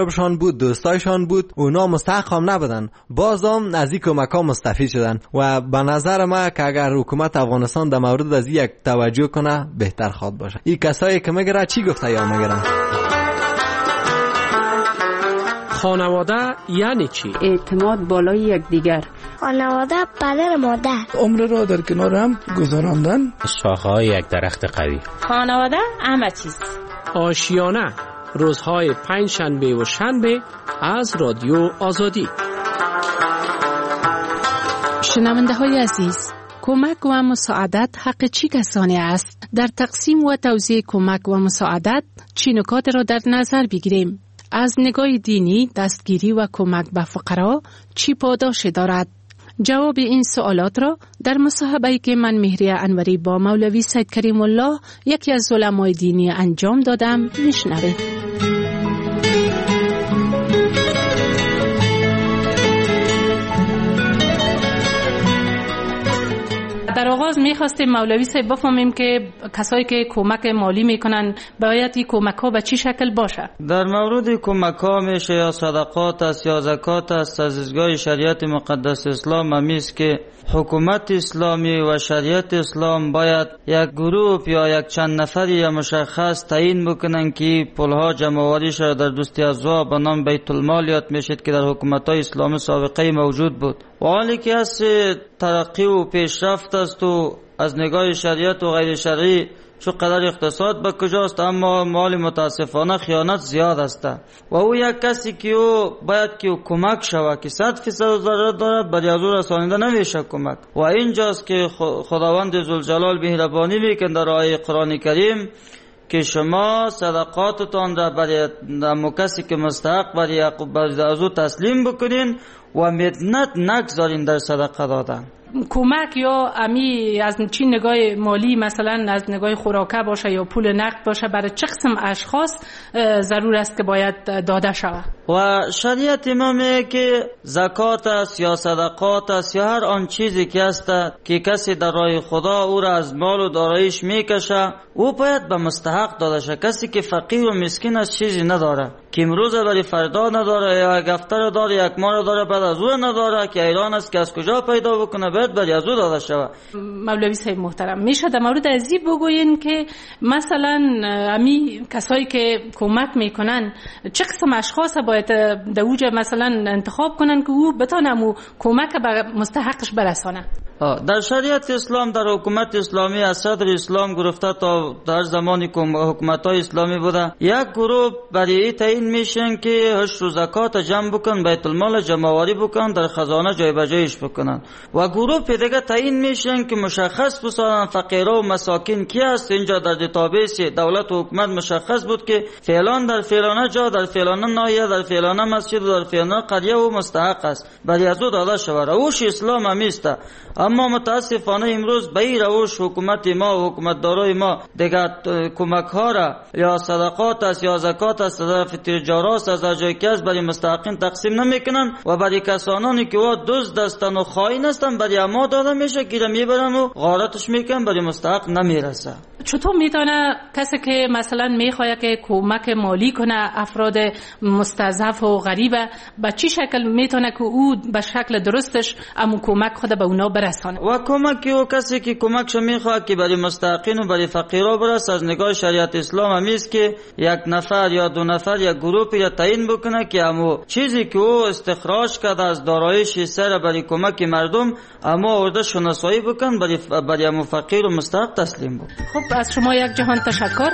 بود، دوستایشان بود، اونا مستحق هم نبودن، بازم از این کمک ها مستفید شدن و به نظر ما که اگر حکومت افغانستان در مورد از یک توجه کنه بهتر خواد باشه. این کسایی که میگره چی گفته یا میگرن؟ خانواده یعنی چی؟ اعتماد بالای یکدیگر. خانواده پدر مادر. عمر را در کنار هم گذراندن. شاخه‌های یک درخت قوی. خانواده همه چیز. آشیانه روزهای پنج شنبه و شنبه از رادیو آزادی. شنونده های عزیز، کمک و مساعدت حق چی کسانی است؟ در تقسیم و توزیع کمک و مساعدت چی نکات را در نظر بگیریم؟ از نگاه دینی دستگیری و کمک به فقرا چی پاداشی دارد؟ جواب این سوالات را در مصاحبه‌ای که من مهریه انوری با مولوی سید کریم الله یکی از علمای دینی انجام دادم میشنوید. در آغاز میخواستیم مولوی صاحب بفهمیم که کسایی که کمک مالی میکنن باید این کمک ها به چی شکل باشه. در مورد کمک ها میشه یا صدقات است یا زکات است، از دیدگاه شریعت مقدس اسلام همیست که حکومت اسلامی و شریعت اسلام باید یک گروه یا یک چند نفری یا مشخص تعیین بکنن که پولها جمع‌آوری شده در دوستی ازوا به نام بیت المال یاد میشد که در حکومت‌های اسلامی سابقه موجود بود. و حالی که از ترقی و پیشرفت است و از نگاه شریعت و غیر شرعی چو قدر اقتصاد به کجاست، اما مال متاسفانه خیانت زیاد است و او یک کسی که او باید که او کمک شود که صد فیصد ضرورت دارد برای از او رسانیده نمیشه کمک. و اینجاست که خداوند ذوالجلال مهربانی میکنه در آیه قرآن کریم که شما صدقاتتان را برای اما کسی که مستحق برای از او تسلیم بکنین و مدنت نگذارین در صدقه دادن. کمک یا امی از چی نگاه مالی، مثلا از نگاه خوراکه باشه یا پول نقد باشه، برای چه قسم اشخاص ضرور است که باید داده شود؟ و شریعت ما میگه که زکات است یا صدقات است یا هر آن چیزی که است که کسی در راه خدا او را از مال و داراییش میکشه او باید به مستحق داده شه. کسی که فقیر و مسکین است چیزی نداره، که امروز برای فردا نداره یا یک هفته را داره، یک ماه را داره، بعد از او نداره، که ایران است که از کجا پیدا بکنه باید برای از او داده شود. مولوی صاحب محترم، میشه در مورد ازی بگوین که مثلا امی کسایی که کمک میکنن چه قسم اشخاص باید در اوج مثلا انتخاب کنن که او بتونه کمک به مستحقش برسانه؟ در شریعت اسلام، در حکومت اسلامی از صدر اسلام گرفته تا در زمانی که حکومت‌های اسلامی بوده، یک گروه برای تعیین میشن که هش و زکات جمع بکن، بیت المال جمع‌آوری بکن، در خزانه جای به جایش بکنن. و گروه دیگه تعیین میشن که مشخص بسازن فقیرا و مساکین کی است. اینجا در دیتابیس دولت و حکومت مشخص بود که فلان در فلانه جا، در فلانه ناحیه، در فلانه مسجد، در فلانه قریه و مستحق است برای از او داده شود. روش اسلام همیسته. اما متاسفانه امروز به این روش حکومت ما و حکومتدارای ما دیگه کمک ها را یا صدقات است یا زکات است از طرف تجارات از جای که از برای مستحقین تقسیم نمیکنن و برای کسانانی که وا دزد هستن و خائن هستن برای ما داده میشه که میبرن و غارتش میکنن، برای مستحق نمیرسه. چطور میتونه کسی که مثلا میخواد که کمک مالی کنه افراد مستضعف و غریبه، به چی شکل میتونه که او به شکل درستش امو کمک خود به اونا برسانه؟ و کمک او کسی که کمکش میخواد که برای مستحقین و برای فقیرا برسه، از نگاه شریعت اسلام همیست که یک نفر یا دو نفر یا گروه یا تعیین بکنه که امو چیزی که او استخراج کرده از داراییش سر برای کمک مردم اما اورده شناسایی بکن، برای برای امو فقیر و مستحق تسلیم بود. خب از شما یک جهان تشکر.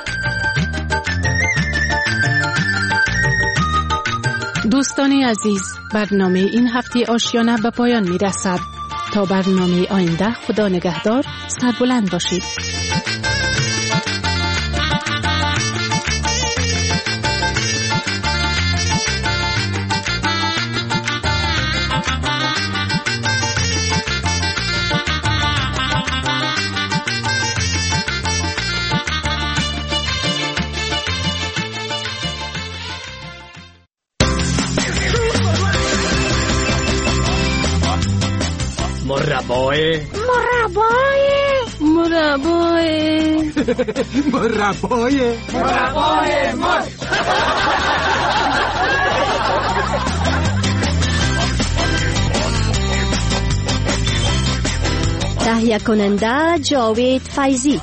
دوستان عزیز، برنامه این هفته آشیانه به پایان می رسد. تا برنامه آینده خدا نگهدار، سربلند باشید. مربای مربای مربای مربای مربای مر تهیه کننده جاوید فیضی.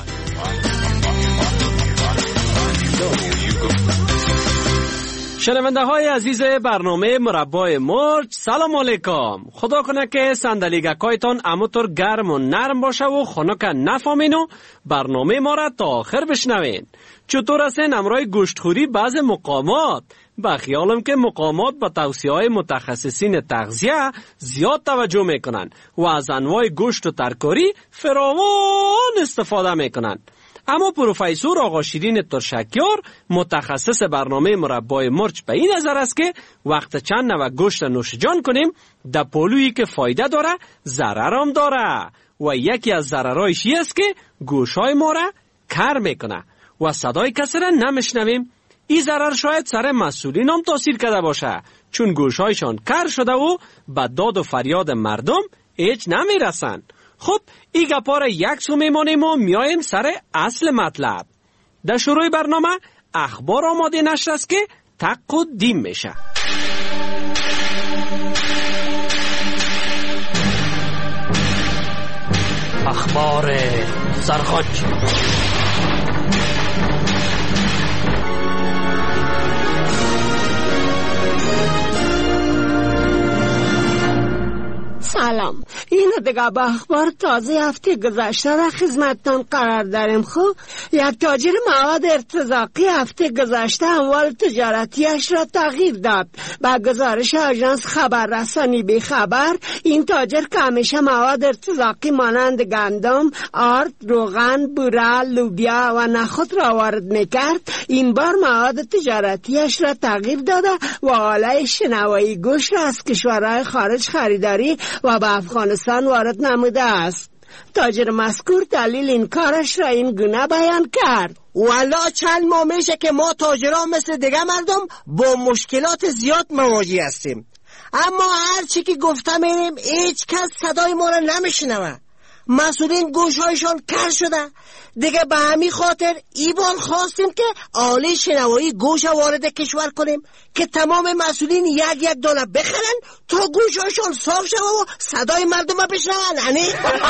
شنونده های عزیز برنامه مربای مرج، سلام علیکم. خدا کنه که صندلیگکایتان اموتر گرم و نرم باشه و خنک نفهمین و برنامه ما را تا آخر بشنوین. چطور هستین امرای گوشتخوری بعض مقامات؟ با خیالم که مقامات با توصیه های متخصصین تغذیه زیاد توجه میکنن و از انواع گوشت و ترکاری فراوان استفاده میکنن. اما پروفسور آقا شیرین ترشکیار متخصص برنامه مربای مرج به این نظر است که وقت چند نوع گوشت نوش جان کنیم در پلویی که فایده داره ضرر هم داره و یکی از ضررهایش است که گوشهای ما را کر میکنه و صدای کسی را نمیشنویم. این ضرر شاید سر مسئولین هم تاثیر کرده باشه چون گوشهایشان کر شده و به داد و فریاد مردم هیچ نمیرسن. خب این گپا را یک سو میمانیم و میایم سر اصل مطلب. در شروع برنامه اخبار آماده نشر است که تق و دیم میشه. اخبار سرخوش. سلام، این دیگه به اخبار تازه هفته گذشته در خدمتتان قرار داریم. خب یک تاجر مواد ارتزاقی هفته گذشته اموال تجارتیش را تغییر داد. با گزارش آژانس خبررسانی بی خبر، این تاجر که همیشه مواد ارتزاقی مانند گندم، آرد، روغن، بوره، لوبیا و نخود را وارد میکرد، این بار مواد تجارتیش را تغییر داده و آله شنوایی گوشت را از کشورهای خارج خریداری و به افغانستان وارد نموده است. تاجر مذکور دلیل این کارش را این گونه بیان کرد: والا چند ماه میشه که ما تاجران مثل دیگه مردم با مشکلات زیاد مواجه هستیم، اما هر چی که گفته میریم هیچ کس صدای ما را نمیشنوه. مسئولین گوشهایشان کر شده. دیگه به همین خاطر ای بار خواستیم که آله شنوایی گوش وارد کشور کنیم که تمام مسئولین یک یک دلار بخرن تا گوشهایشان صاف شده و صدای مردم را بشنون. یعنی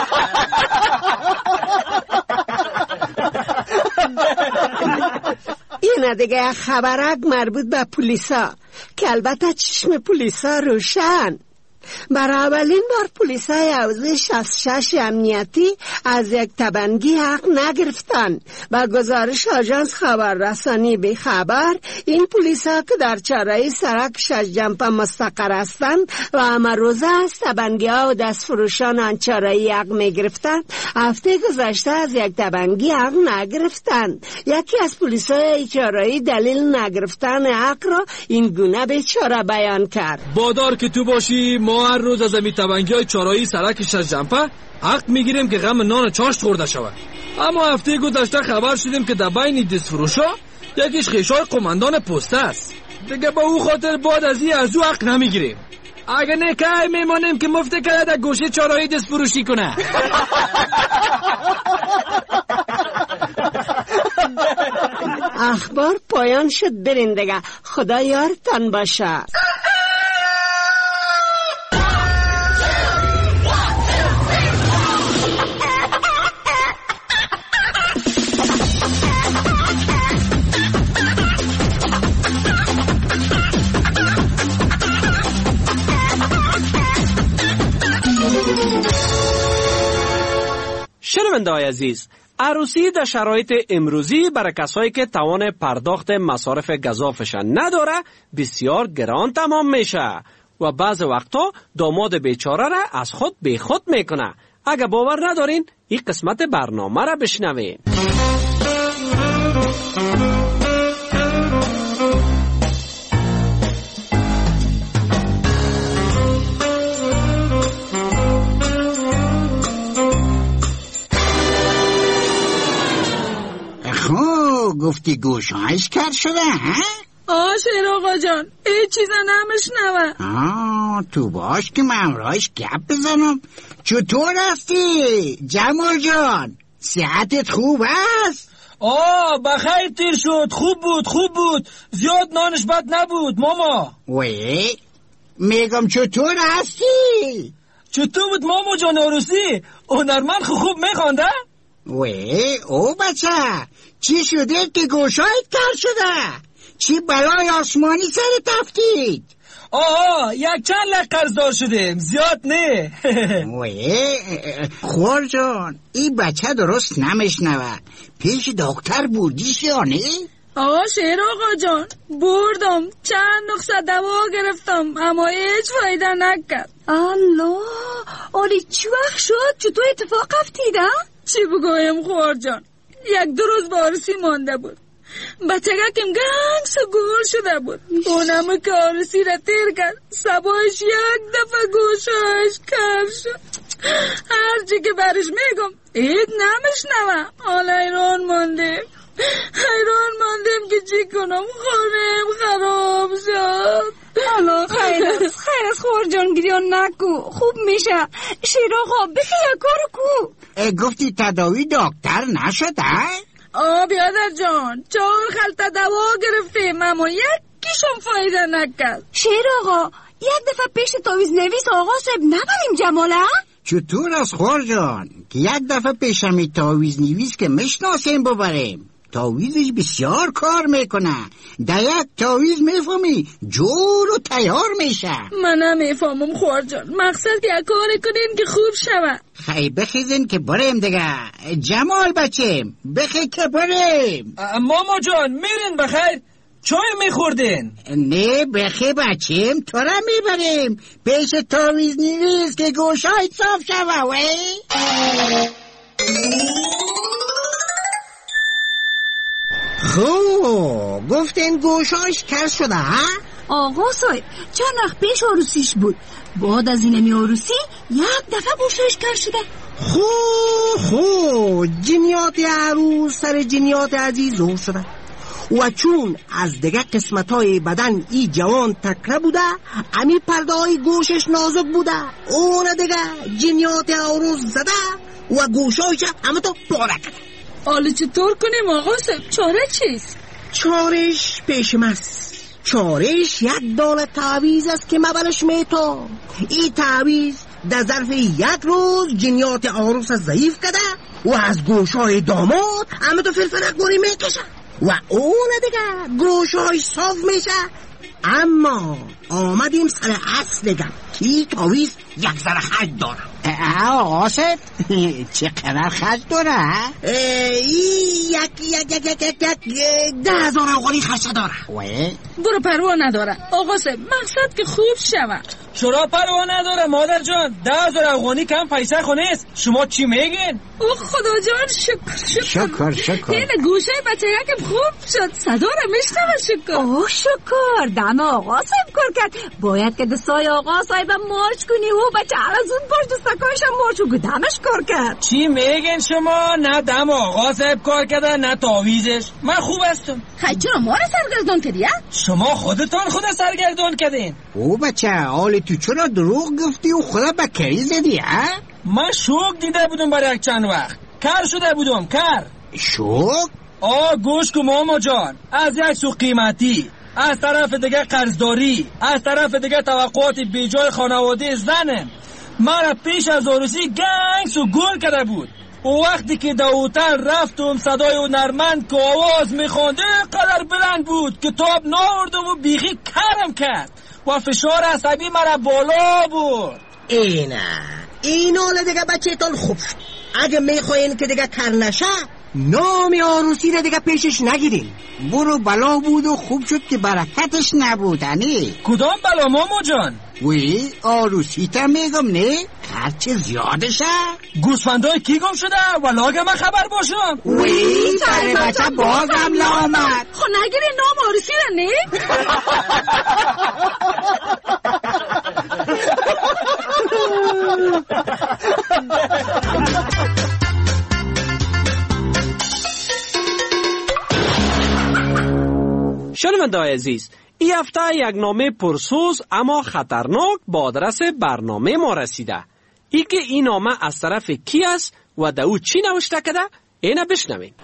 این دیگه خبرک مربوط به پلیسا که البته چشم پلیسا روشن. برای اولین بار پلیسای حوزه شصت و شش امنیتی از یک تبنگی حق نگرفتن. با گزارش آژانس خبررسانی بی خبر، این پلیسا که در چهارراه سرک ششجنبه مستقر هستند و همه روزه از تبنگی ها و دستفروشان آن چهارراهی حق میگرفتند، هفته گذشته از یک تبنگی حق نگرفتند. یکی از پلیسای چهارراهی دلیل نگرفتن حق را این گونه بیچاره بیان کرد: بادار که تو باشی ما هر روز از امی تبنگی های چهارراهی سرک ششجنبه حق میگیریم که غم نان چاشت خورده شود. اما هفته گذشته خبر شدیم که در بین دستفروشا یکیش خیشای قماندان پسته است. دیگه با او خاطر بعد از این از او حق نمیگیریم. اگه نکه میمانیم که مفته که در گوشه چهارراهی دستفروشی کنه. اخبار پایان شد، برین دیگه. خدا یارتان باشه. شنونده‌های عزیز، عروسی در شرایط امروزی برای کسایی که توان پرداخت مصارف گزافشان نداره بسیار گران تمام میشه و بعض وقتا داماد بیچاره را از خود بی خود میکنه. اگه باور ندارین این قسمت برنامه را بشنوین. گفتی گوشهایش کر شده ها؟ آه شیر آقا جان ای چیزا نمیشنوه. آه تو باش که من رایش گپ بزنم. چطور هستی جمال جان؟ صحتت خوب است؟ آه بخیر تیر شد. خوب بود خوب بود زیاد نانش بد نبود ماما. وی میگم چطور هستی؟ چطور بود مامو جان عروسی؟ هنرمند خوب میخوانده؟ وی او بچه چی شده که گوشایت کار شده؟ چی بلای آسمانی سر تفتید؟ آه یک چند لک قرضدار شدیم، زیاد نه. وی خور جان این بچه درست نمیشنوه. پیش دکتر بردیش یا نه؟ آقا شیر آقا جان بردم، چند نسخه دوا گرفتم اما هیچ فایده نکرد. الله آلی چی وقت شد؟ چطور اتفاق افتیده؟ چی بگویم خور جان، یک دو روز بارسی مانده بود. بچگکم گنگس و گول شده بود. اونم که آرسی را تیر کرد، سبایش یک دفعه گوشایش کر شد. هرچی که برش میگم اید نمیشنوه. حالا ایران ماندیم حیران ماندیم که چی کنم، خونم خراب شد. حالا خیر است خیر است خور جان گریان نکو، خوب میشه. شیر آقا بخی یک کارو کو. گفتی تداوی دکتر نشده؟ آه بیادر جان چهار خلطه دوا گرفتیم اما یکیشون فایده نکرد. شیر آقا یک دفعه پیش تاویز نویس آقا صاحب نبریم جماله؟ چطور از خور جان که یک دفعه پیشمی تاویز نویس که مشناسیم ببریم. تاویزش بسیار کار میکنه. در یک تاویز میفهمی جور و تیار میشه. من نمیفهمم خور جان، مقصد که یک کاری کنین که خوب شود. خیلی بخیزین که بریم دیگه. جمال بچیم بخی که بریم. ماما جان میرین بخیر؟ چای میخوردین؟ نه بخی بچیم تو را میبریم پیش تاویز نویس که گوشای صاف شوه. وی خب گفتین گوشاش کر شده ها؟ آقا صاحب چند وقت پیش عروسیش بود، بعد از اینمی عروسی یک دفعه گوشاش کر شده. خو خو جنیات عروس سر جنیات عزیز زور شده و چون از دیگه قسمت های بدن ای جوان تکره بوده، امی پرده های گوشش نازک بوده، اون دیگه جنیات عروس زده و گوشایش همه تو پاره کرده. حالا چطور کنیم آقا صاحب؟ چاره چیست؟ چارش پیشم است. چارش یک دانه تعویز است که مبرش میتا. این تعویز در ظرف یک روز جنیات عروس ضعیف کرده و از گوشای داماد همه تو فلفلک گوری میکشه و اون دیگه گوشای صاف میشه. اما آمدیم سر اصل گم که این تعویز یک ذره خرج داره. آقا صاحب چقدر خرج داره؟ یک یک یک یک یک یک ده هزار افغانی خرچه داره. برو پروا نداره آقا صاحب، مقصد که خوب شود. چرا پروا نداره مادر جان؟ ده هزار افغانی کم پیسه خونیست. شما چی میگین؟ او خدا جان شکر شکر شکر این گوشه بچه یکم خوب شد، صدا رو میشنوه. شکر اوه شکر دم آقا صاحب کار کرد. باید که دستای آقا صاحب مارچ کنی و بچه عرزون باش دستکایش هم مارچ و دمش کار کرد. چی میگین شما؟ نه دم آقا صاحب کار کرده نه تاویزش. من خوب هستم. خیلی چرا ما رو سرگردان کردی؟ شما خودتان خود سرگردان کردین. او بچه حالی تو چرا دروغ گفتی و خدا بکری زدی ها؟ من شوک دیده بودم برای یک چند وقت. کر شده بودم کر. شوک؟ آه گوش کن ماما جان، از یک سو قیمتی، از طرف دیگه قرضداری، از طرف دیگه توقعات بیجای خانواده زنم. مرا پیش از عروسی گنگس و گل کرده بود. و وقتی که در هتل رفتم صدای او نرمند که آواز میخونده قدر بلند بود که تاب ناوردم و بیخی کرم کرد و فشار عصبی مرا بالا بود. اینه این حال دیگه بچه تان خوب شد. اگه میخواین که دیگه کر نشه نام عروسی را دیگه پیشش نگیریم. برو بلا بود و خوب شد که برکتش نبودنی. کدام بلا ماما جان؟ وی عروسی تا میگم نه خرچه زیادشه. گوسفندای کی گم شده و لاگه من خبر باشم. وی سر بچه بازم لامد. خو نگیری نام عروسی را نه؟ شنونده‌های عزیز، این هفته یک نامه پرسوز اما خطرناک به آدرس برنامه ما رسیده. ای که این نامه از طرف کی است و در او چی نوشته کده؟ اینه بشنویم.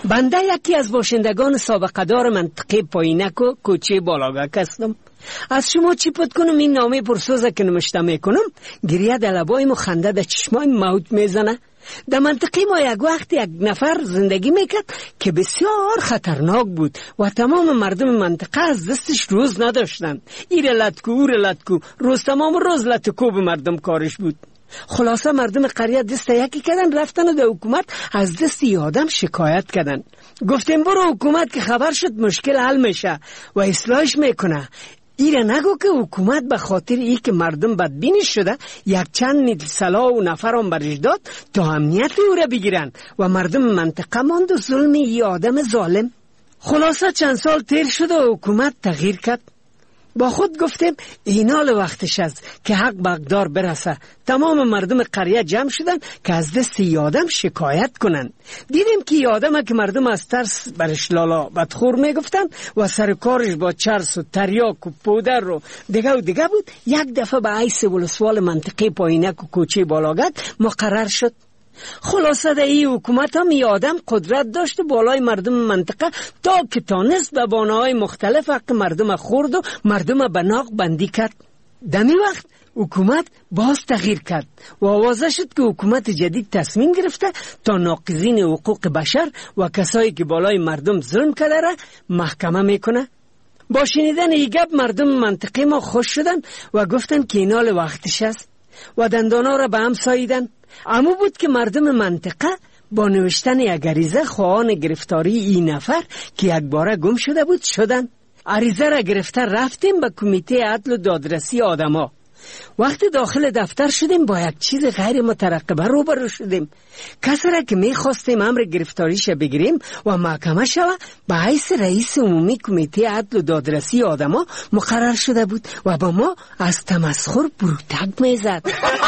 بنده یکی از باشندگان سابقه دار منطقه پایینک و کوچه بالاگک هستم. از شما چی پد کنم این نامه پرسوزه که نمشته میکنم؟ گریه در لبای ما، خنده در چشمای موت میزنه. در منطقه ما یک وقت یک نفر زندگی میکرد که بسیار خطرناک بود و تمام مردم منطقه از دستش روز نداشتند. ایره لطکو اوره لطکو، روز تمام روز لطکو به مردم کارش بود. خلاصه مردم قریه دست یکی کردن، رفتن و در حکومت از دست ای آدم شکایت کردن. گفتیم برو حکومت که خبر شد مشکل حل میشه و اصلاحش میکنه. ایره نگو که حکومت به خاطر ای که مردم بدبین شده یک چند نیل سلاح و نفران برش داد تا امنیت او را بگیرن و مردم منطقه ماند و ظلم ای آدم ظالم. خلاصه چند سال تیر شد و حکومت تغییر کرد. با خود گفتیم اینال وقتش است که حق به حقدار برسه. تمام مردم قریه جمع شدن که از دست ای آدم شکایت کنن. دیدیم که ای آدم که مردم از ترس برش لالا بدخور میگفتن و سر کارش با چرس و تریاک و پودر رو دیگه و دیگه بود، یک دفعه به عیس ولسوال منطقه پایینک و کوچه بالاگک مقرر شد. خلاصه در ای حکومت هم ای آدم قدرت داشت بالای مردم منطقه تا که تانست به بانه‌های مختلف حق مردم خورد و مردم به ناق بندی کرد. دمی وقت حکومت باز تغییر کرد و آوازه شد که حکومت جدید تصمیم گرفته تا ناقضین حقوق بشر و کسایی که بالای مردم ظلم کرده را محکمه میکنه. با شنیدن ای گپ مردم منطقه ما خوش شدن و گفتن که اینال وقتش است و دندانا را به هم ساییدن. امو بود که مردم منطقه با نوشتن یک عریضه خواهان گرفتاری این نفر که یک باره گم شده بود شدن. عریضه را گرفته رفتیم به کمیته عدل و دادرسی آدما. وقتی داخل دفتر شدیم با یک چیز غیر مترقبه روبرو شدیم. کسی را که میخواستیم امر گرفتاریش بگیریم و محکمه شود به حیث رئیس عمومی کمیته عدل و دادرسی آدما مقرر شده بود و با ما از تمسخر بروتک میزد.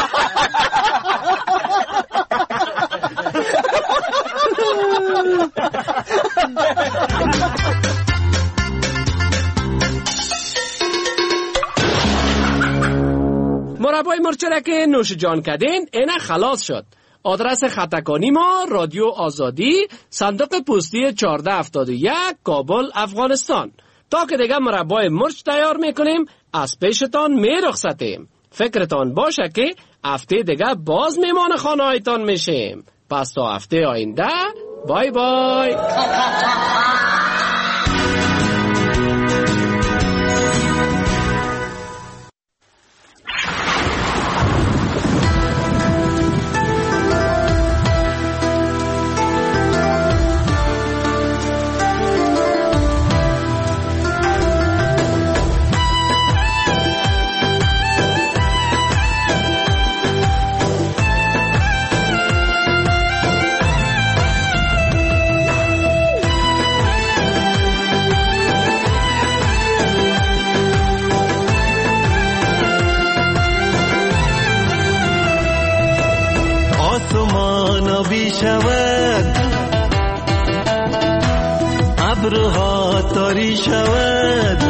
مربای مرچره که نوش جان کردین اینه خلاص شد. آدرس خطکانی ما رادیو آزادی، صندوق پستی چهارده هفتاد و یک، کابل، افغانستان. تا که دیگه مربای مرچ تیار میکنیم از پیشتان میرخصتیم. فکرتان باشه که هفته دیگه باز میمان خانه هایتان میشیم. پس تا هفته آینده بای بای. شود ابرها تاری شود،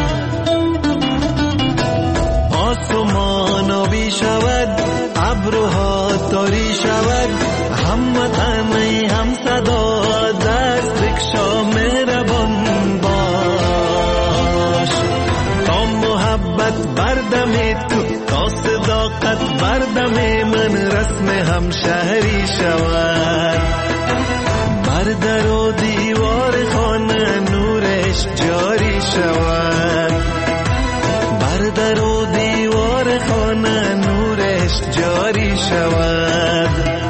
آسمان آبی شود، ابرها تاری شود، هموطنی هم صدا دست بکشا مهربان باش، تا محبت بردم تو، تا صداقت بردم من رسم همشهری شود، بر در و دیوار خانه نورش جاری شود، بر در و دیوار خانه نورش جاری شود.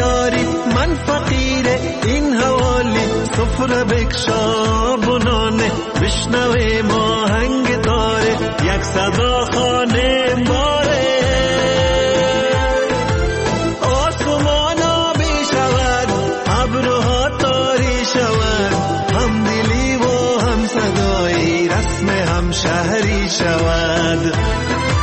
بکشا بنان بشنویم آهنگ تاره یک صدا خانه باره آسمان آبی شود ابرها تاری شود هم دلی و هم صدایی رسم هم شهری شود